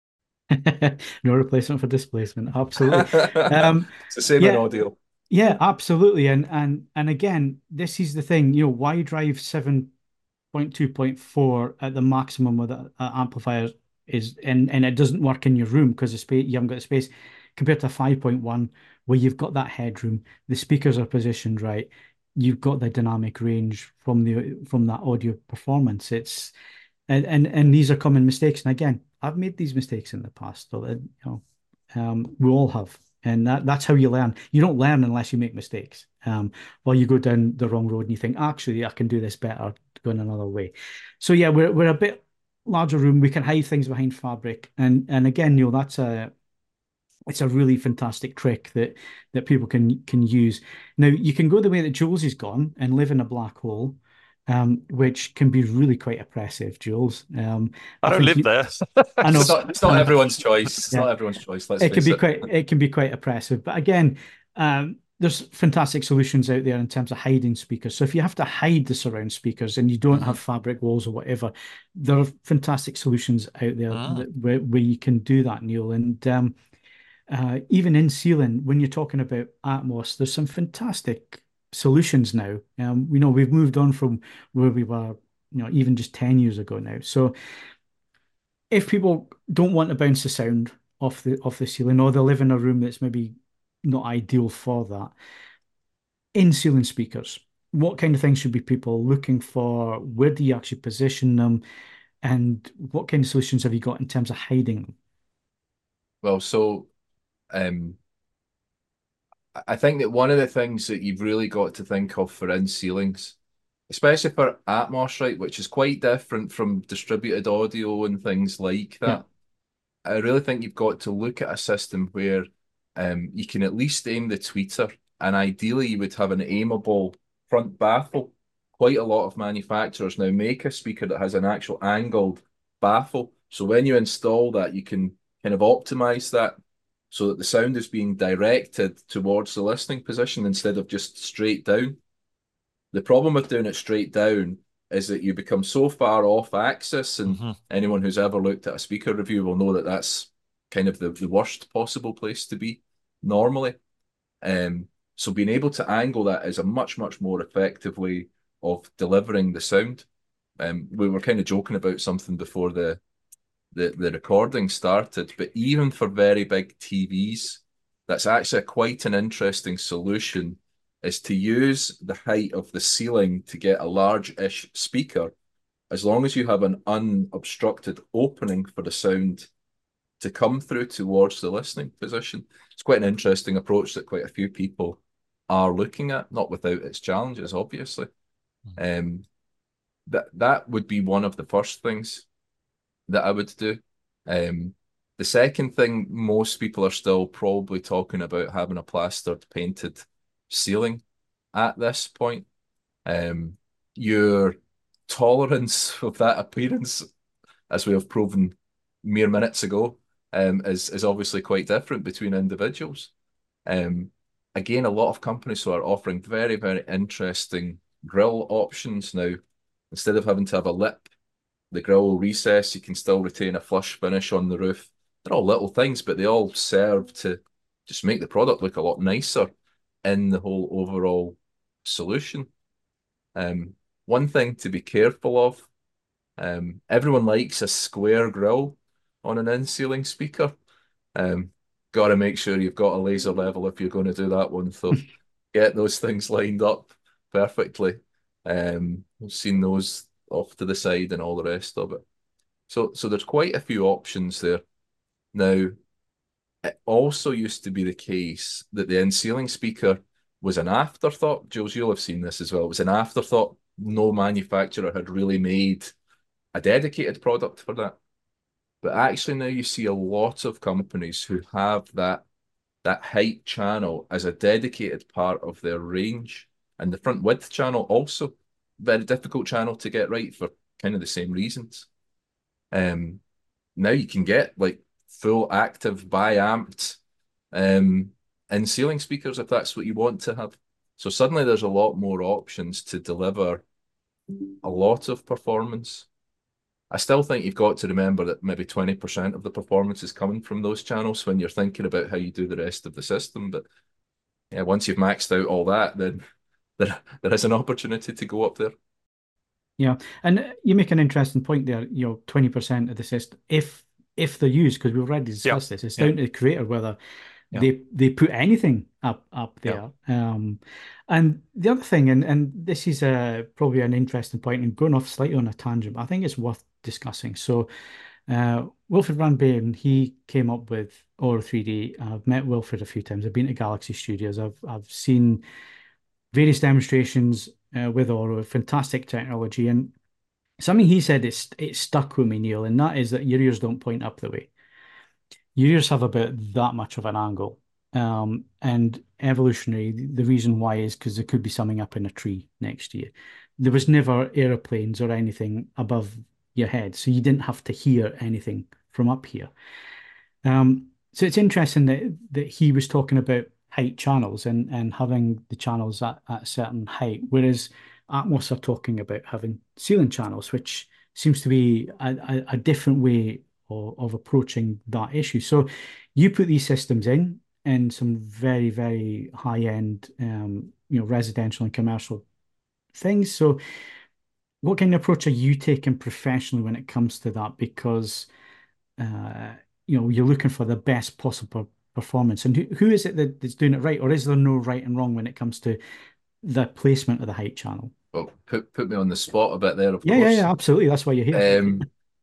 No replacement for displacement. Absolutely. Um, It's the same in yeah, audio. yeah, absolutely. And and and again, this is the thing, you know, why drive seven point two point four at the maximum with an amplifier is and and it doesn't work in your room because the space you haven't got the space compared to five point one where you've got that headroom, the speakers are positioned right, you've got the dynamic range from the from that audio performance. It's and and and these are common mistakes. And again, I've made these mistakes in the past, so that, you know, um, we all have. And that, that's how you learn. You don't learn unless you make mistakes. Um, or you go down the wrong road and you think, actually, I can do this better going another way. So yeah, we're we're a bit larger room. We can hide things behind fabric. And and again, you know, that's a it's a really fantastic trick that that people can can use. Now you can go the way that Jules has gone and live in a black hole, um, which can be really quite oppressive, Jules. Um, I I don't think live you, there. I It's know, not it's I not know, everyone's choice. It's yeah, not everyone's choice, let's it can face be it. quite it can be quite oppressive. But again, um, there's fantastic solutions out there in terms of hiding speakers. So if you have to hide the surround speakers and you don't Mhm. have fabric walls or whatever, there are fantastic solutions out there Mm. that, where, where you can do that, Neil. And um, uh, even in ceiling, when you're talking about Atmos, there's some fantastic solutions now. Um, we know we've moved on from where we were, you know, even just ten years ago now. So if people don't want to bounce the sound off the off the ceiling, or they live in a room that's maybe not ideal for that, in ceiling speakers, what kind of things should be people looking for? Where do you actually position them? And what kind of solutions have you got in terms of hiding them? Well, so um, I think that one of the things that you've really got to think of for in ceilings, especially for Atmos, right, which is quite different from distributed audio and things like Yeah. that. I really think you've got to look at a system where um, you can at least aim the tweeter, and ideally you would have an aimable front baffle. Quite a lot of manufacturers now make a speaker that has an actual angled baffle. So when you install that, you can kind of optimize that so that the sound is being directed towards the listening position instead of just straight down. The problem with doing it straight down is that you become so far off axis, and Hmm. anyone who's ever looked at a speaker review will know that that's kind of the, the worst possible place to be normally. Um, so being able to angle that is a much, much more effective way of delivering the sound. Um, we were kind of joking about something before the, the, the recording started, but even for very big T Vs, that's actually quite an interesting solution is to use the height of the ceiling to get a large-ish speaker, as long as you have an unobstructed opening for the sound to come through towards the listening position. It's quite an interesting approach that quite a few people are looking at, not without its challenges, obviously. Um, that that would be one of the first things that I would do. Um, the second thing, most people are still probably talking about having a plastered, painted ceiling at this point. Um, your tolerance of that appearance, as we have proven mere minutes ago, um, is is obviously quite different between individuals. Um, Again, a lot of companies are offering very, very interesting grill options now. Instead of having to have a lip, the grill will recess. You can still retain a flush finish on the roof. They're all little things, but they all serve to just make the product look a lot nicer in the whole overall solution. Um, One thing to be careful of, um, everyone likes a square grill on an in-ceiling speaker. Um, Got to make sure you've got a laser level if you're going to do that one. So get those things lined up perfectly. Um, I've seen those off to the side and all the rest of it. So, so there's quite a few options there. Now, it also used to be the case that the in-ceiling speaker was an afterthought. Jules, you'll have seen this as well. It was an afterthought. No manufacturer had really made a dedicated product for that. But actually now you see a lot of companies who have that that height channel as a dedicated part of their range. And the front width channel also very difficult channel to get right for kind of the same reasons. Um, now you can get like full active bi-amped um, in ceiling speakers if that's what you want to have. So suddenly there's a lot more options to deliver a lot of performance. I still think you've got to remember that maybe twenty percent of the performance is coming from those channels when you're thinking about how you do the rest of the system. But yeah, once you've maxed out all that, then there, there is an opportunity to go up there. Yeah, and you make an interesting point there. You know, twenty percent of the system, if if they're used, because we've already Yeah. discussed this, it's Yeah. down to the creator whether Yeah. they they put anything up up Yeah. there. Um, and the other thing, and and this is a probably an interesting point, and going off slightly on a tangent, but I think it's worth discussing. So, uh, Wilfred Van Beeren, he came up with Aura three D. I've met Wilfred a few times. I've been to Galaxy Studios. I've I've seen various demonstrations uh, with Aura, fantastic technology, and something he said it's it stuck with me, Neil, and that is that your ears don't point up the way. Your ears have about that much of an angle. Um, and evolutionary, the reason why is because there could be something up in a tree next to you. There was never aeroplanes or anything above your head, so you didn't have to hear anything from up here. Um, so it's interesting that that he was talking about height channels and and having the channels at, at a certain height, whereas Atmos are talking about having ceiling channels, which seems to be a, a, a different way of, of approaching that issue. So you put these systems in in some very, very high-end um, you know, residential and commercial things. So what kind of approach are you taking professionally when it comes to that? Because uh, you know, you're looking for the best possible performance. And who, who is it that, that's doing it right? Or is there no right and wrong when it comes to the placement of the height channel? Well, put put me on the spot a bit there, of Yeah, yeah, course. yeah, absolutely. That's why you're here. Um,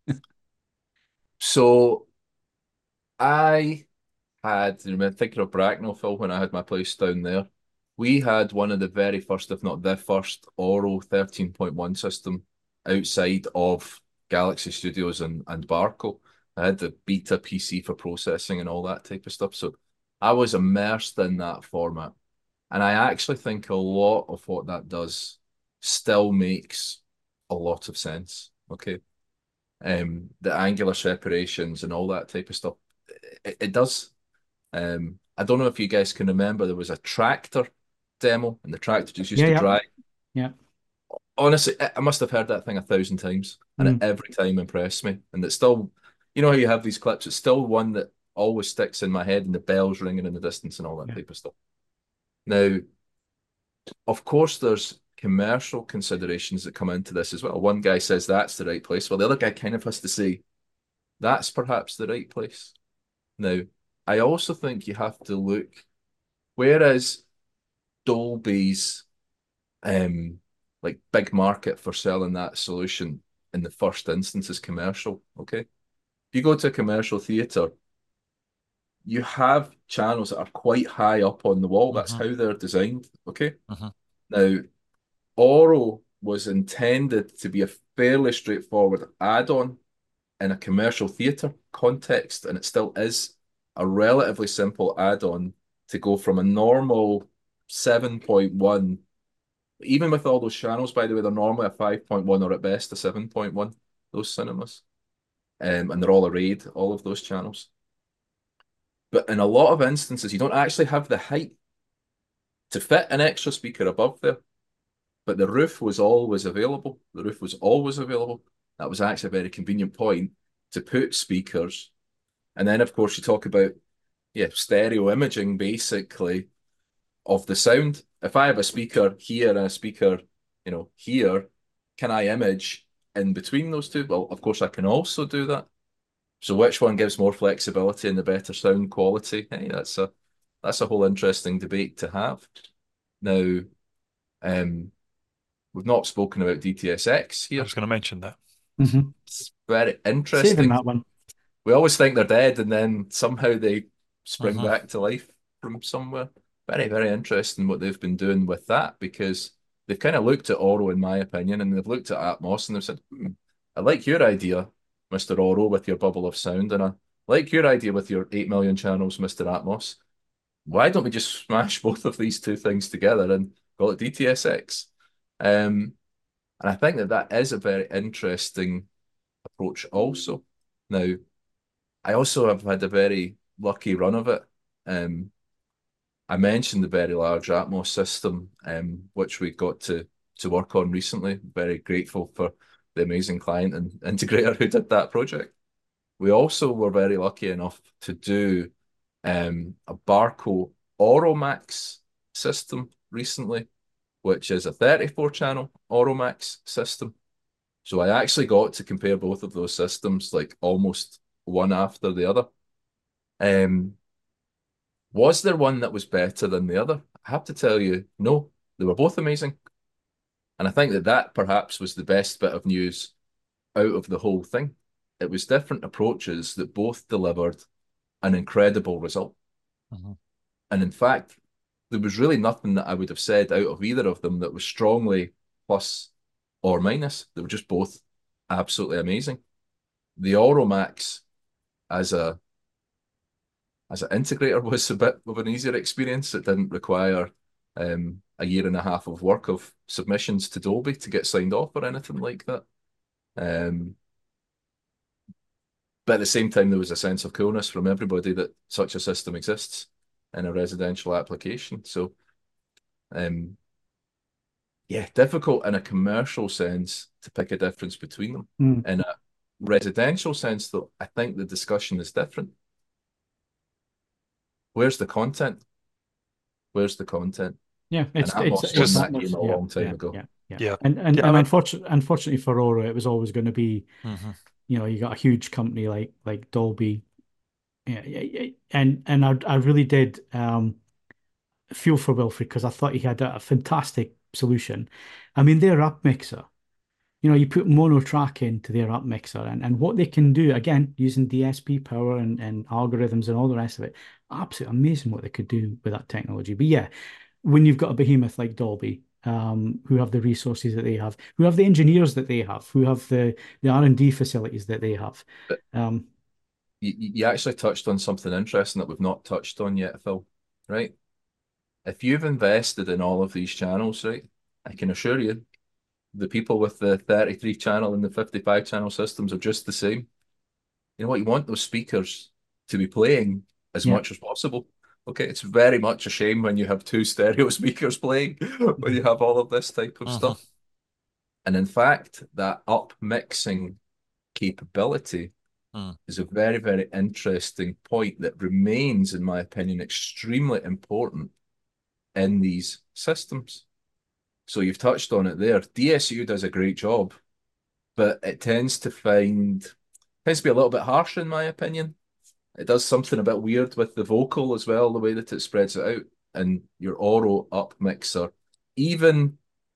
so I had, you know, thinking of Bracknell, Phil, when I had my place down there, we had one of the very first, if not the first, Oro thirteen point one system outside of Galaxy Studios and, and Barco. I had the beta P C for processing and all that type of stuff. So I was immersed in that format. And I actually think a lot of what that does still makes a lot of sense. Okay. Um, the angular separations and all that type of stuff, it, it does. Um, I don't know if you guys can remember, there was a tractor demo, and the tractor just used Yeah, to yeah, drive. yeah. Honestly, I I must have heard that thing a thousand times, and it Mm. every time impressed me. And it's still, you know how you have these clips, it's still one that always sticks in my head, and the bells ringing in the distance and all that Yeah. type of stuff. Now, of course, there's commercial considerations that come into this as well. One guy says that's the right place. Well, the other guy kind of has to say that's perhaps the right place. Now, I also think you have to look, whereas Dolby's um like big market for selling that solution in the first instance is commercial, okay? If you go to a commercial theater, you have channels that are quite high up on the wall. That's Mhm. how they're designed, okay? Mhm. Now, Oro was intended to be a fairly straightforward add-on in a commercial theater context, and it still is a relatively simple add-on to go from a normal seven point one, even with all those channels, by the way, they're normally a five point one or at best a seven point one, those cinemas. Um, and they're all arrayed, all of those channels. But in a lot of instances, you don't actually have the height to fit an extra speaker above there. But the roof was always available. The roof was always available. That was actually a very convenient point to put speakers. And then, of course, you talk about, yeah, stereo imaging basically of the sound. If I have a speaker here and a speaker, you know, here, can I image in between those two? Well, of course, I can also do that. So which one gives more flexibility and the better sound quality? Hey, that's a that's a whole interesting debate to have. Now, um, we've not spoken about D T S X I here. was going to mention that. Mhm. It's very Saving interesting. that one. We always think they're dead and then somehow they spring Mhm. back to life from somewhere. Very, very interesting what they've been doing with that, because they've kind of looked at Oro, in my opinion, and they've looked at Atmos and they've said, hmm, I like your idea, Mister Oro, with your bubble of sound, and I like your idea with your eight million channels, Mister Atmos. why don't we just smash both of these two things together and call it D T S X? Um, and I think that that is a very interesting approach also. Now, I also have had a very lucky run of it. Um, I mentioned the very large Atmos system, um, which we got to to work on recently. Very grateful for the amazing client and integrator who did that project. We also were very lucky enough to do um, a Barco Auromax system recently, which is a thirty-four channel Auromax system. So I actually got to compare both of those systems, like almost one after the other. Um, was there one that was better than the other? I have to tell you, no. They were both amazing. And I think that that perhaps was the best bit of news out of the whole thing. It was different approaches that both delivered an incredible result. Mhm. And in fact, there was really nothing that I would have said out of either of them that was strongly plus or minus. They were just both absolutely amazing. The Auromax as a as an integrator was a bit of an easier experience. It didn't require um, a year and a half of work of submissions to Dolby to get signed off or anything like that. Um, but at the same time, there was a sense of coolness from everybody that such a system exists in a residential application. So, um, yeah, difficult in a commercial sense to pick a difference between them. Mm. In a residential sense, though, I think the discussion is different. Where's the content? Where's the content? Yeah, And it's it's Atmos won it's Because that Atmos. game a Yeah, long time yeah, ago. yeah, yeah. yeah, And and yeah, I and mean, unfortunately, unfortunately for Aura, it was always going to be, mhm. you know, you got a huge company like like Dolby. Yeah, yeah, yeah. and and I I really did um feel for Wilfred because I thought he had a, a fantastic solution. I mean, their app mixer. You know, you put mono track into their app mixer and, and what they can do, again, using D S P power and, and algorithms and all the rest of it, absolutely amazing what they could do with that technology. But yeah, when you've got a behemoth like Dolby, um, who have the resources that they have, who have the engineers that they have, who have the, the R and D facilities that they have. But Um, you, you actually touched on something interesting that we've not touched on yet, Phil, right? If you've invested in all of these channels, right, I can assure you the people with the thirty-three channel and the fifty-five channel systems are just the same. You know what? You want those speakers to be playing as yeah. much as possible. Okay, it's very much a shame when you have two stereo speakers playing, when you have all of this type of Mhm. stuff. And in fact, that up mixing capability Mm. is a very, very interesting point that remains, in my opinion, extremely important in these systems. So you've touched on it there. D S U does a great job, but it tends to find tends to be a little bit harsh in my opinion. It does something a bit weird with the vocal as well, the way that it spreads it out. And your Oro up mixer, even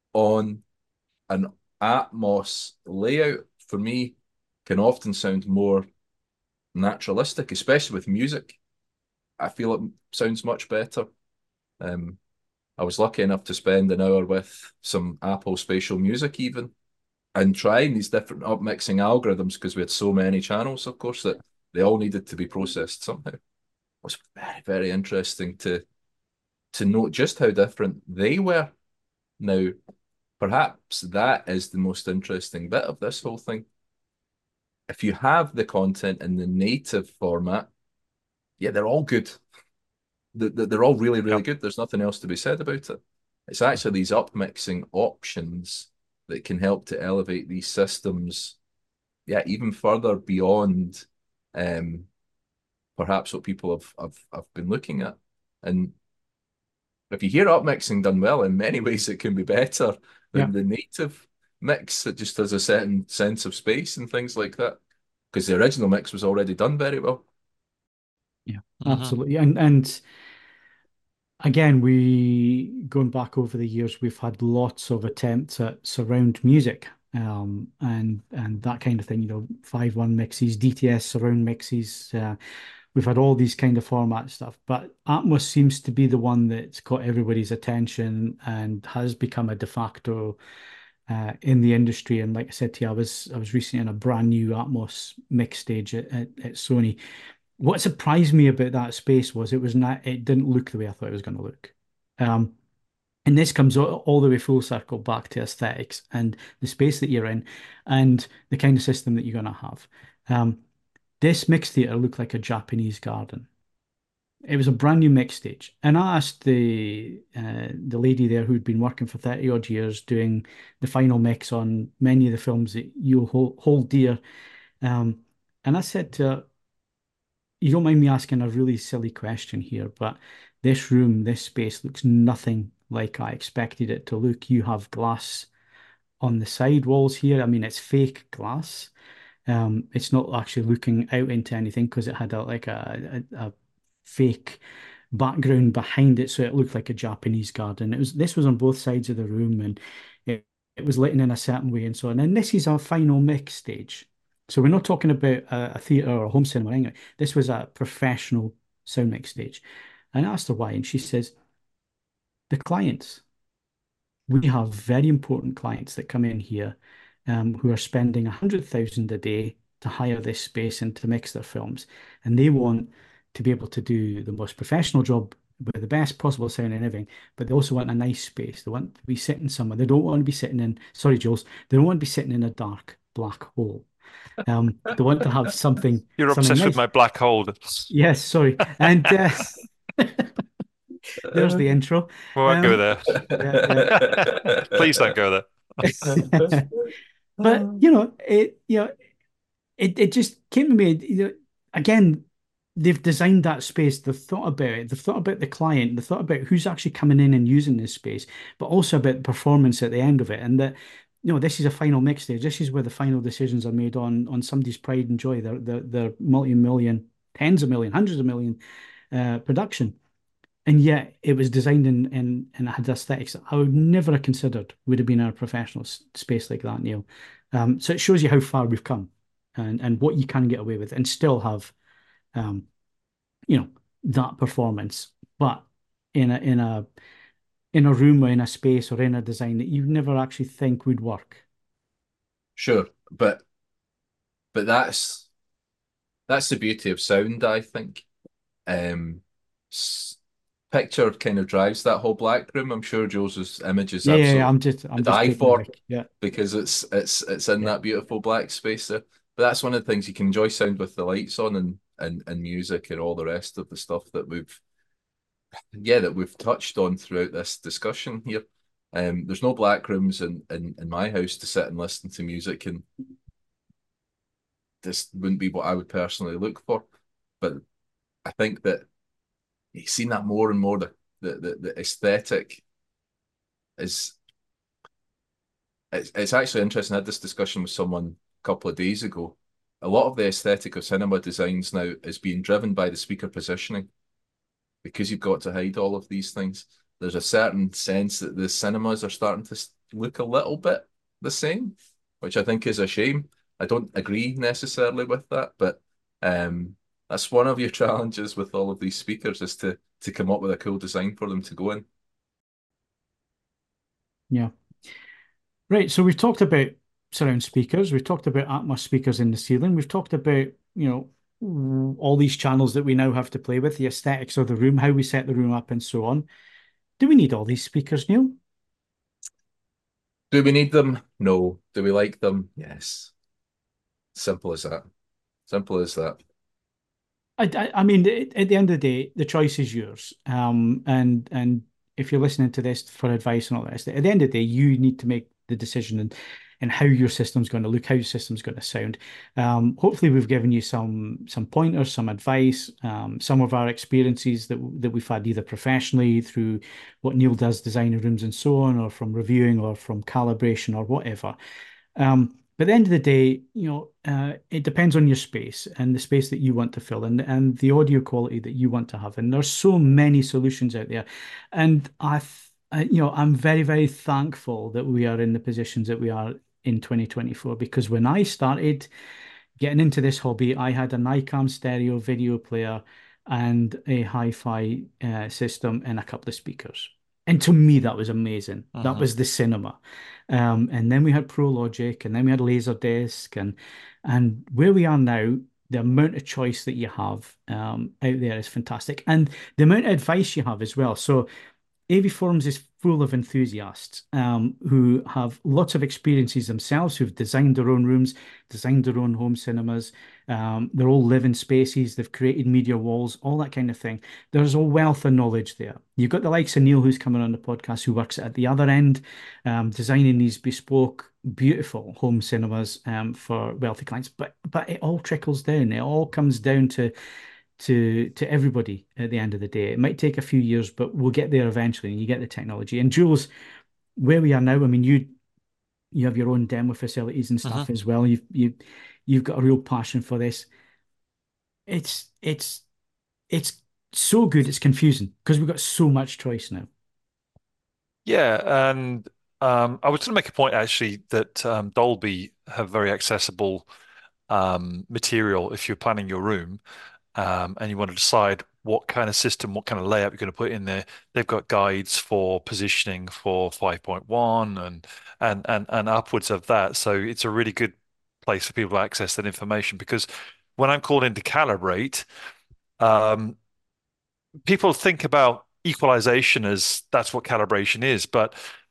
on an Atmos layout, for me, can often sound more naturalistic, especially with music. I feel it sounds much better. Um, I was lucky enough to spend an hour with some Apple Spatial Music even and trying these different upmixing algorithms because we had so many channels, of course, that they all needed to be processed somehow. It was very, very interesting to to note just how different they were. Now, perhaps that is the most interesting bit of this whole thing. If you have the content in the native format, yeah, they're all good. They're all really, really Yep. good. There's nothing else to be said about it. It's actually these upmixing options that can help to elevate these systems, yeah, even further beyond um, perhaps what people have, have have been looking at. And if you hear upmixing done well, in many ways it can be better Yeah. than the native mix. It just has a certain sense of space and things like that. Because the original mix was already done very well. Yeah, Mhm. absolutely. And and again, we going back over the years, we've had lots of attempts at surround music, um, and and that kind of thing. You know, five one mixes, D T S surround mixes. Uh, we've had all these kind of format stuff, but Atmos seems to be the one that's caught everybody's attention and has become a de facto uh, in the industry. And like I said to you, I was I was recently in a brand new Atmos mix stage at, at, at Sony. what surprised me about that space was it was not, it didn't look the way I thought it was going to look. Um, and this comes all, all the way full circle back to aesthetics and the space that you're in and the kind of system that you're going to have. Um, this mixed theatre looked like a Japanese garden. It was a brand new mix stage, and I asked the uh, the lady there who'd been working for thirty odd years doing the final mix on many of the films that you hold, hold dear. Um, and I said to her, you don't mind me asking a really silly question here, but this room, this space looks nothing like I expected it to look. You have glass on the side walls here. I mean, it's fake glass. Um, it's not actually looking out into anything because it had a, like a, a, a fake background behind it, so it looked like a Japanese garden. It was this was on both sides of the room, and it, it was lit in a certain way and so on. And this is our final mix stage. So we're not talking about a, a theatre or a home cinema or anything. This was a professional sound mix stage. And I asked her why, and she says, the clients. We have very important clients that come in here um, who are spending a hundred thousand a day to hire this space and to mix their films, and they want to be able to do the most professional job with the best possible sound and everything. But they also want a nice space. They want to be sitting somewhere. They don't want to be sitting in. Sorry, Jules. They don't want to be sitting in a dark black hole. Um, they want to have something. You're something obsessed nice. with my black hole. Yes, sorry. And uh, there's the intro. We won't go Um, there. yeah, Please don't go there. But you know, it you know, it, it just came to me, you know, again, they've designed that space, they've thought about it, they've thought about the client, they've thought about who's actually coming in and using this space, but also about the performance at the end of it. And that, you know, this is a final mix stage. This is where the final decisions are made on on somebody's pride and joy, their their, their multi-million, tens of million, hundreds of million uh, production. And yet it was designed in, in, and it had aesthetics that I would never have considered would have been in a professional s- space like that, Neil. Um, so it shows you how far we've come and, and what you can get away with and still have, um, you know, that performance, but in a in a in a room or in a space or in a design that you never actually think would work. Sure, but but that's that's the beauty of sound, I think. Um, s- Picture kind of drives that whole black room. I'm sure Jose's image is Yeah, yeah, yeah. absolutely I'm just I'm to just die taking for the mic. Yeah, because it's it's it's in yeah, that beautiful black space there. But that's one of the things you can enjoy sound with the lights on and and and music and all the rest of the stuff that we've yeah that we've touched on throughout this discussion here. Um, there's no black rooms in, in in my house to sit and listen to music, and this wouldn't be what I would personally look for. But I think that you've seen that more and more. The the the, the aesthetic is it's it's actually interesting. I had this discussion with someone a couple of days ago. A lot of the aesthetic of cinema designs now is being driven by the speaker positioning because you've got to hide all of these things. There's a certain sense that the cinemas are starting to look a little bit the same, which I think is a shame. I don't agree necessarily with that, but um, that's one of your challenges with all of these speakers is to to come up with a cool design for them to go in. yeah. Right. So we've talked about surround speakers. We've talked about Atmos speakers in the ceiling. We've talked about, you know, all these channels that we now have to play with, the aesthetics of the room, how we set the room up, and so on. Do we need all these speakers, Neil? Do we need them? No. Do we like them? Yes. Simple as that. Simple as that. I, I, I mean, at the end of the day, the choice is yours. Um, and and if you're listening to this for advice and all this, at the end of the day, you need to make the decision and and how your system's going to look, how your system's going to sound. Um, hopefully, we've given you some some pointers, some advice, um, some of our experiences that that we've had either professionally through what Neil does, designing rooms and so on, or from reviewing, or from calibration, or whatever. Um, but at the end of the day, you know, uh, it depends on your space and the space that you want to fill and and the audio quality that you want to have. And there's so many solutions out there. And I, th I, you know, I'm very, very thankful that we are in the positions that we are in twenty twenty-four because when I started getting into this hobby, I had a Nikon stereo video player and a hi-fi uh, system and a couple of speakers. And to me, that was amazing. That Mhm. was the cinema. Um, and then we had Pro Logic, and then we had Laserdisc, and and where we are now, the amount of choice that you have um, out there is fantastic, and the amount of advice you have as well. So A V Forums is full of enthusiasts um, who have lots of experiences themselves, who've designed their own rooms, designed their own home cinemas. Um, they're all living spaces. They've created media walls, all that kind of thing. There's a wealth of knowledge there. You've got the likes of Neil, who's coming on the podcast, who works at the other end, um, designing these bespoke, beautiful home cinemas um, for wealthy clients. But but it all trickles down. It all comes down to to to everybody at the end of the day. It might take a few years, but we'll get there eventually, and you get the technology. And Jules, where we are now, I mean, you you have your own demo facilities and stuff Mhm. as well. You've you you've got a real passion for this. It's it's it's so good, it's confusing because we've got so much choice now. Yeah, and um, I was going to make a point actually that um, Dolby have very accessible um, material if you're planning your room um, and you want to decide what kind of system, what kind of layout you're going to put in there. They've got guides for positioning for five point one and and and and upwards of that. So it's a really good place for people to access that information because when I'm called in to calibrate, um, people think about equalization as that's what calibration is, but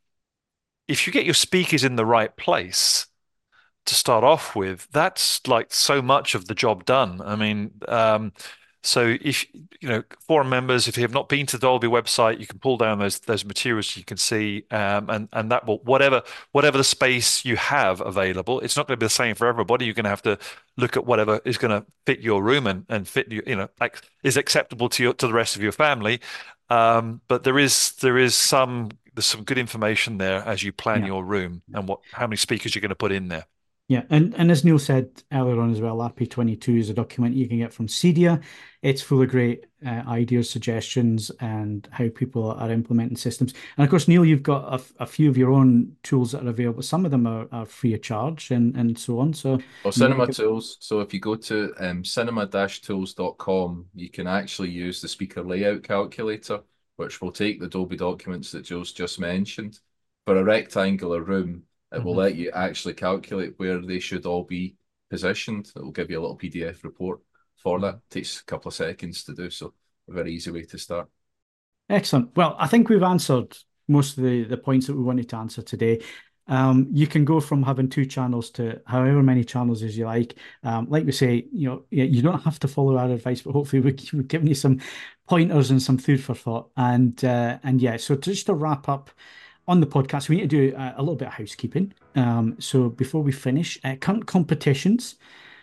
if you get your speakers in the right place to start off with, that's like so much of the job done. I mean, um, so if you know forum members, if you have not been to the Dolby website, you can pull down those those materials you can see, um, and and that will whatever whatever the space you have available. It's not going to be the same for everybody. You're going to have to look at whatever is going to fit your room and and fit you you know like is acceptable to your to the rest of your family. Um, but there is there is some there's some good information there as you plan Yeah. your room and what how many speakers you're going to put in there. Yeah, and, and as Neil said earlier on as well, R P twenty-two is a document you can get from Cedia. It's full of great uh, ideas, suggestions, and how people are implementing systems. And of course, Neil, you've got a, f- a few of your own tools that are available. Some of them are, are free of charge and, and so on. So Or you want to Cinema give, Tools. So if you go to um, cinema tools dot com, you can actually use the speaker layout calculator, which will take the Dolby documents that Joe's just mentioned. For a rectangular room, it will Mhm. let you actually calculate where they should all be positioned. It will give you a little P D F report for that. It takes a couple of seconds to do, so a very easy way to start. Excellent. Well, I think we've answered most of the, the points that we wanted to answer today. Um, you can go from having two channels to however many channels as you like. Um, like we say, you know, you you don't have to follow our advice, but hopefully we, we've given you some pointers and some food for thought. And uh, and yeah, so just to wrap up on the podcast, we need to do a, a little bit of housekeeping. Um, so before we finish, uh, current competitions.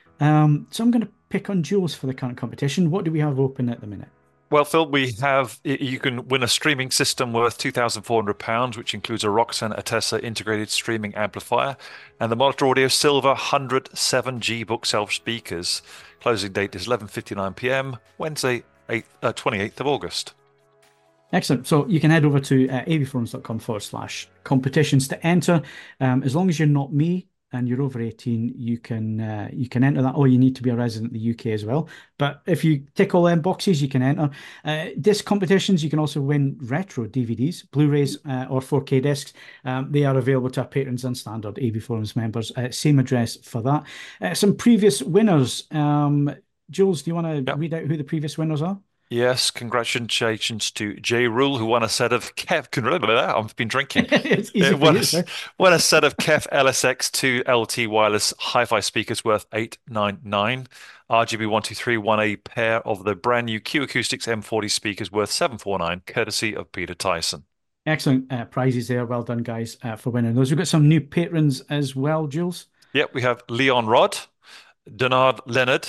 Um, so I'm going to pick on Jules for the current competition. What do we have open at the minute? Well, Phil, we have you can win a streaming system worth two thousand four hundred pounds, which includes a Roxanne Atessa integrated streaming amplifier and the Monitor Audio Silver one hundred seven G bookshelf speakers. Closing date is eleven fifty-nine p m, Wednesday, eighth, uh, twenty-eighth of August. Excellent. So you can head over to uh, avforums.com forward slash competitions to enter. Um, as long as you're not me and you're over eighteen, you can uh, you can enter that. Oh, you need to be a resident of the U K as well. But if you tick all them boxes, you can enter. Uh, disc competitions, you can also win retro D V Ds, Blu-rays, uh, or four K discs. Um, they are available to our patrons and standard A V Forums members. Uh, same address for that. Uh, some previous winners. Um, Jules, do you want to Yep. read out who the previous winners are? Yes, congratulations to J Rule, who won a set of Kev. I've been drinking. It's easy It for won, you, a, sir. won a set of Kef L S X two L T wireless hi-fi speakers worth eight ninety-nine. R G B one two three won a pair of the brand new Q Acoustics M forty speakers worth seven forty-nine, courtesy of Peter Tyson. Excellent uh, prizes there. Well done, guys, uh, for winning those. We've got some new patrons as well, Jules. Yep, we have Leon Rod, Donard Leonard,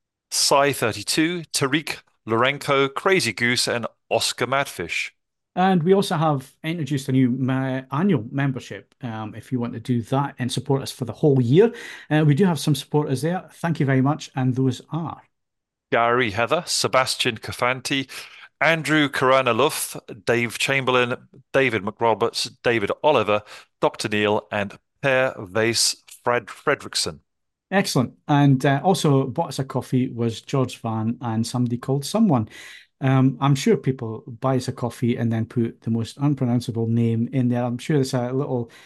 Sai thirty-two, Tariq Lorenko, Crazy Goose, and Oscar Madfish. And we also have introduced a new ma annual membership. Um, if you want to do that and support us for the whole year, uh, we do have some supporters there. Thank you very much. And those are Gary Heather, Sebastian Cafanti, Andrew Karanaluf, Dave Chamberlain, David McRoberts, David Oliver, Doctor Neil, and Per Vase Fred Fredrickson. excellent. And uh, also bought us a coffee was George Van and somebody called someone. Um, I'm sure people buy us a coffee and then put the most unpronounceable name in there. I'm sure it's a little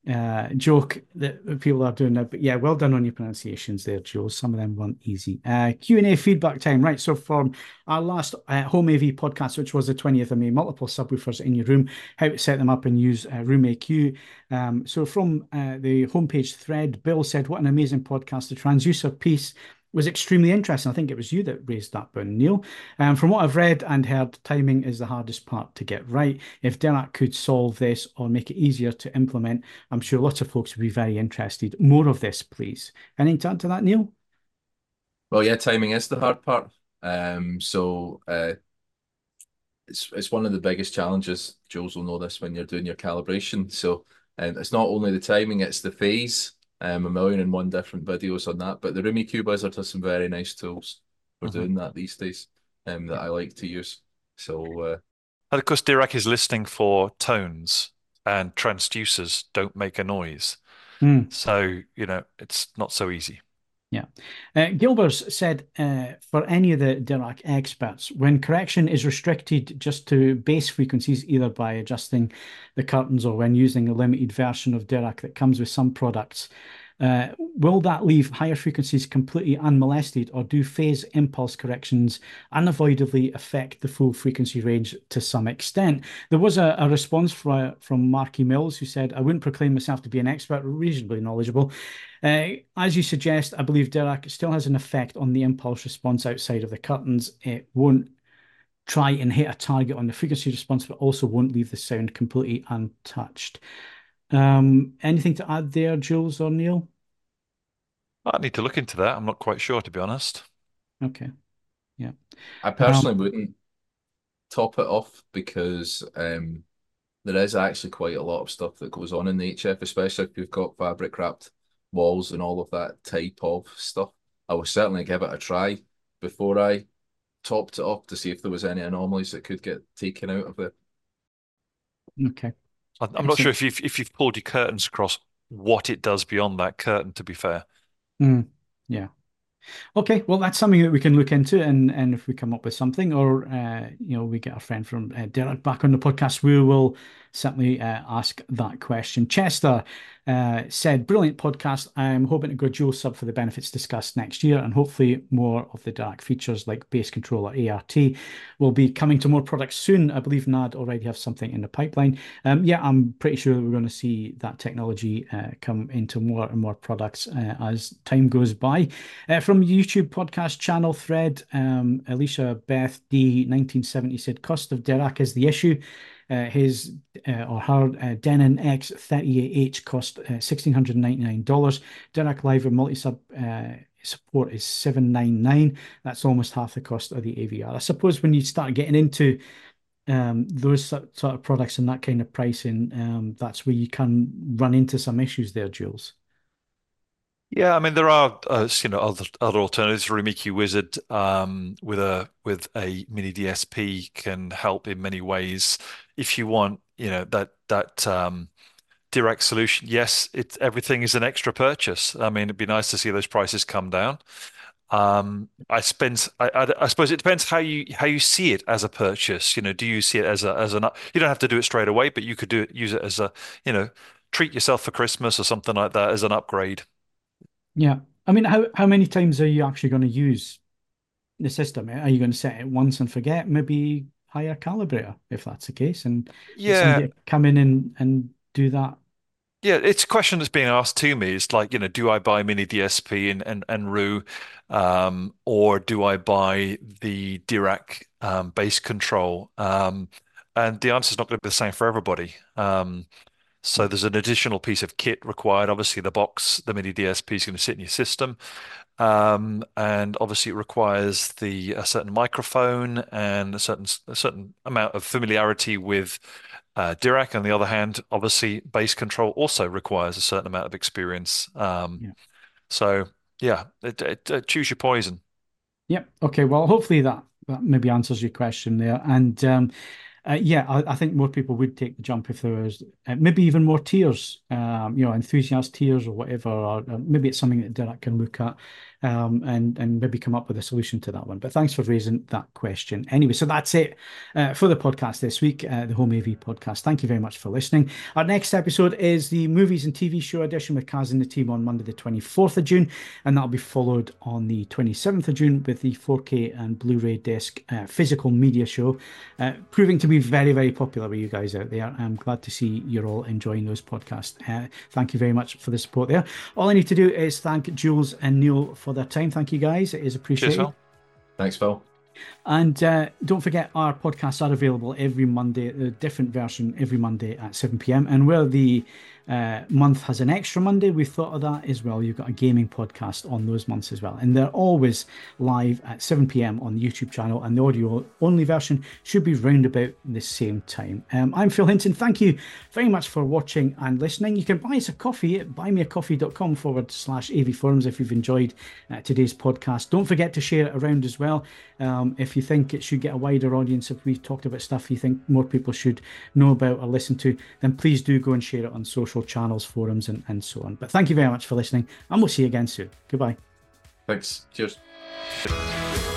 uh, joke that people are doing now. But yeah, well done on your pronunciations there, Joe. Some of them weren't easy. Uh, Q and A feedback time, right? So from our last uh, Home A V podcast, which was the twentieth of May, multiple subwoofers in your room, how to set them up and use uh, Room A Q. Um, so from uh, the homepage thread, Bill said, "What an amazing podcast! The transducer piece was extremely interesting." I think it was you that raised that one, Neil. Um, from what I've read and heard, timing is the hardest part to get right. If Dirac could solve this or make it easier to implement, I'm sure lots of folks would be very interested. More of this, please. Anything to add to that, Neil? Well, yeah, timing is the hard part. Um, so uh, it's it's one of the biggest challenges. Jules will know this when you're doing your calibration. So um, it's not only the timing, it's the phase. Um, a million and one different videos on that. But the Room E Q Wizard has some very nice tools for Uh-huh. doing that these days, um, that Yeah. I like to use. So uh, And of course, Dirac is listening for tones, and transducers don't make a noise. Mm. So, you know, it's not so easy. Yeah. Uh, Gilbers said, uh, for any of the Dirac experts, when correction is restricted just to base frequencies, either by adjusting the curtains or when using a limited version of Dirac that comes with some products, uh, will that leave higher frequencies completely unmolested, or do phase impulse corrections unavoidably affect the full frequency range to some extent? There was a, a response from, from Marky Mills, who said, "I wouldn't proclaim myself to be an expert, reasonably knowledgeable. Uh, as you suggest, I believe Dirac still has an effect on the impulse response outside of the curtains. It won't try and hit a target on the frequency response, but also won't leave the sound completely untouched." Um, anything to add there, Jules or Neil? I need to look into that. I'm not quite sure, to be honest. Okay, yeah. I Um, personally wouldn't top it off because um, there is actually quite a lot of stuff that goes on in the H F, especially if you've got fabric wrapped walls and all of that type of stuff. I would certainly give it a try before I topped it up to see if there was any anomalies that could get taken out of it. okay, I- I'm not sure excellent. if you've if you've pulled your curtains across what it does beyond that curtain, to be fair. Mm, yeah. Okay, well, that's something that we can look into, and and if we come up with something, or uh, you know, we get a friend from uh, Derek back on the podcast, we will certainly uh, ask that question. Chester uh, said, "Brilliant podcast. I'm hoping to go dual sub for the benefits discussed next year, and hopefully more of the dark features like base control or A R T will be coming to more products soon. I believe N A D already have something in the pipeline." Um, yeah, I'm pretty sure we're going to see that technology uh, come into more and more products uh, as time goes by. Uh, from YouTube podcast channel thread, um, Alicia Beth D nineteen seventy said, "Cost of Dirac is the issue. Uh, his uh, or her uh, Denon X thirty-eight H cost uh, one thousand six hundred ninety-nine dollars. Dirac Live or multi-sub uh, support is seven ninety-nine. That's almost half the cost of the A V R. I suppose when you start getting into um, those sort sort of products and that kind of pricing, um, that's where you can run into some issues there, Jules." Yeah, I mean there are uh, you know other other alternatives. Room E Q Wizard um, with a with a mini D S P can help in many ways. If you want, you know that that um, direct solution, yes, it everything is an extra purchase. I mean, it'd be nice to see those prices come down. Um, I spend, I, I, I suppose it depends how you how you see it as a purchase. You know, do you see it as a as an you don't have to do it straight away, but you could do it use it as a you know treat yourself for Christmas or something like that as an upgrade. Yeah. I mean, how, how many times are you actually going to use the system? Are you going to set it once and forget? Maybe hire a calibrator if that's the case, and get Yeah, somebody to come in and, and do that. yeah, it's a question that's being asked to me. It's like, you know, do I buy mini D S P and and, and R U, um, or do I buy the Dirac um, base control? Um, and the answer is not going to be the same for everybody. Um, so there's an additional piece of kit required. Obviously, the box, the mini D S P is going to sit in your system, um, and obviously it requires the a certain microphone and a certain a certain amount of familiarity with uh, Dirac. On the other hand, obviously, bass control also requires a certain amount of experience. Um, Yeah. so, yeah, it, it, uh, choose your poison. Yep. Okay. Well, hopefully that that maybe answers your question there. And um, Uh, yeah, I, I think more people would take the jump if there was uh, maybe even more tiers, um, you know, enthusiast tiers or whatever, or, or maybe it's something that Derek can look at um, and and maybe come up with a solution to that one. But thanks for raising that question. Anyway, so that's it uh, for the podcast this week, uh, the Home A V podcast. Thank you very much for listening. Our next episode is the movies and T V show edition with Kaz and the team on Monday, the twenty-fourth of June, and that'll be followed on the twenty-seventh of June with the four K and Blu-ray disc uh, physical media show, uh, proving to be very, very popular with you guys out there. I'm glad to see you're all enjoying those podcasts. Uh, thank you very much for the support there. All I need to do is thank Jules and Neil for their time. Thank you guys. It is appreciated. Cheers, Phil. Thanks, Phil. And uh, don't forget, our podcasts are available every Monday, a different version every Monday at seven p.m. And where the uh, month has an extra Monday, we thought of that as well. You've got a gaming podcast on those months as well. And they're always live at seven p.m. on the YouTube channel. And the audio-only version should be round about the same time. Um, I'm Phil Hinton. Thank you very much for watching and listening. You can buy us a coffee at buymeacoffee.com forward slash AV Forums if you've enjoyed uh, today's podcast. Don't forget to share it around as well. Um, if you think it should get a wider audience, if we've talked about stuff you think more people should know about or listen to, then please do go and share it on social channels, forums, and, and so on. But thank you very much for listening, and we'll see you again soon. Goodbye. Thanks. Cheers.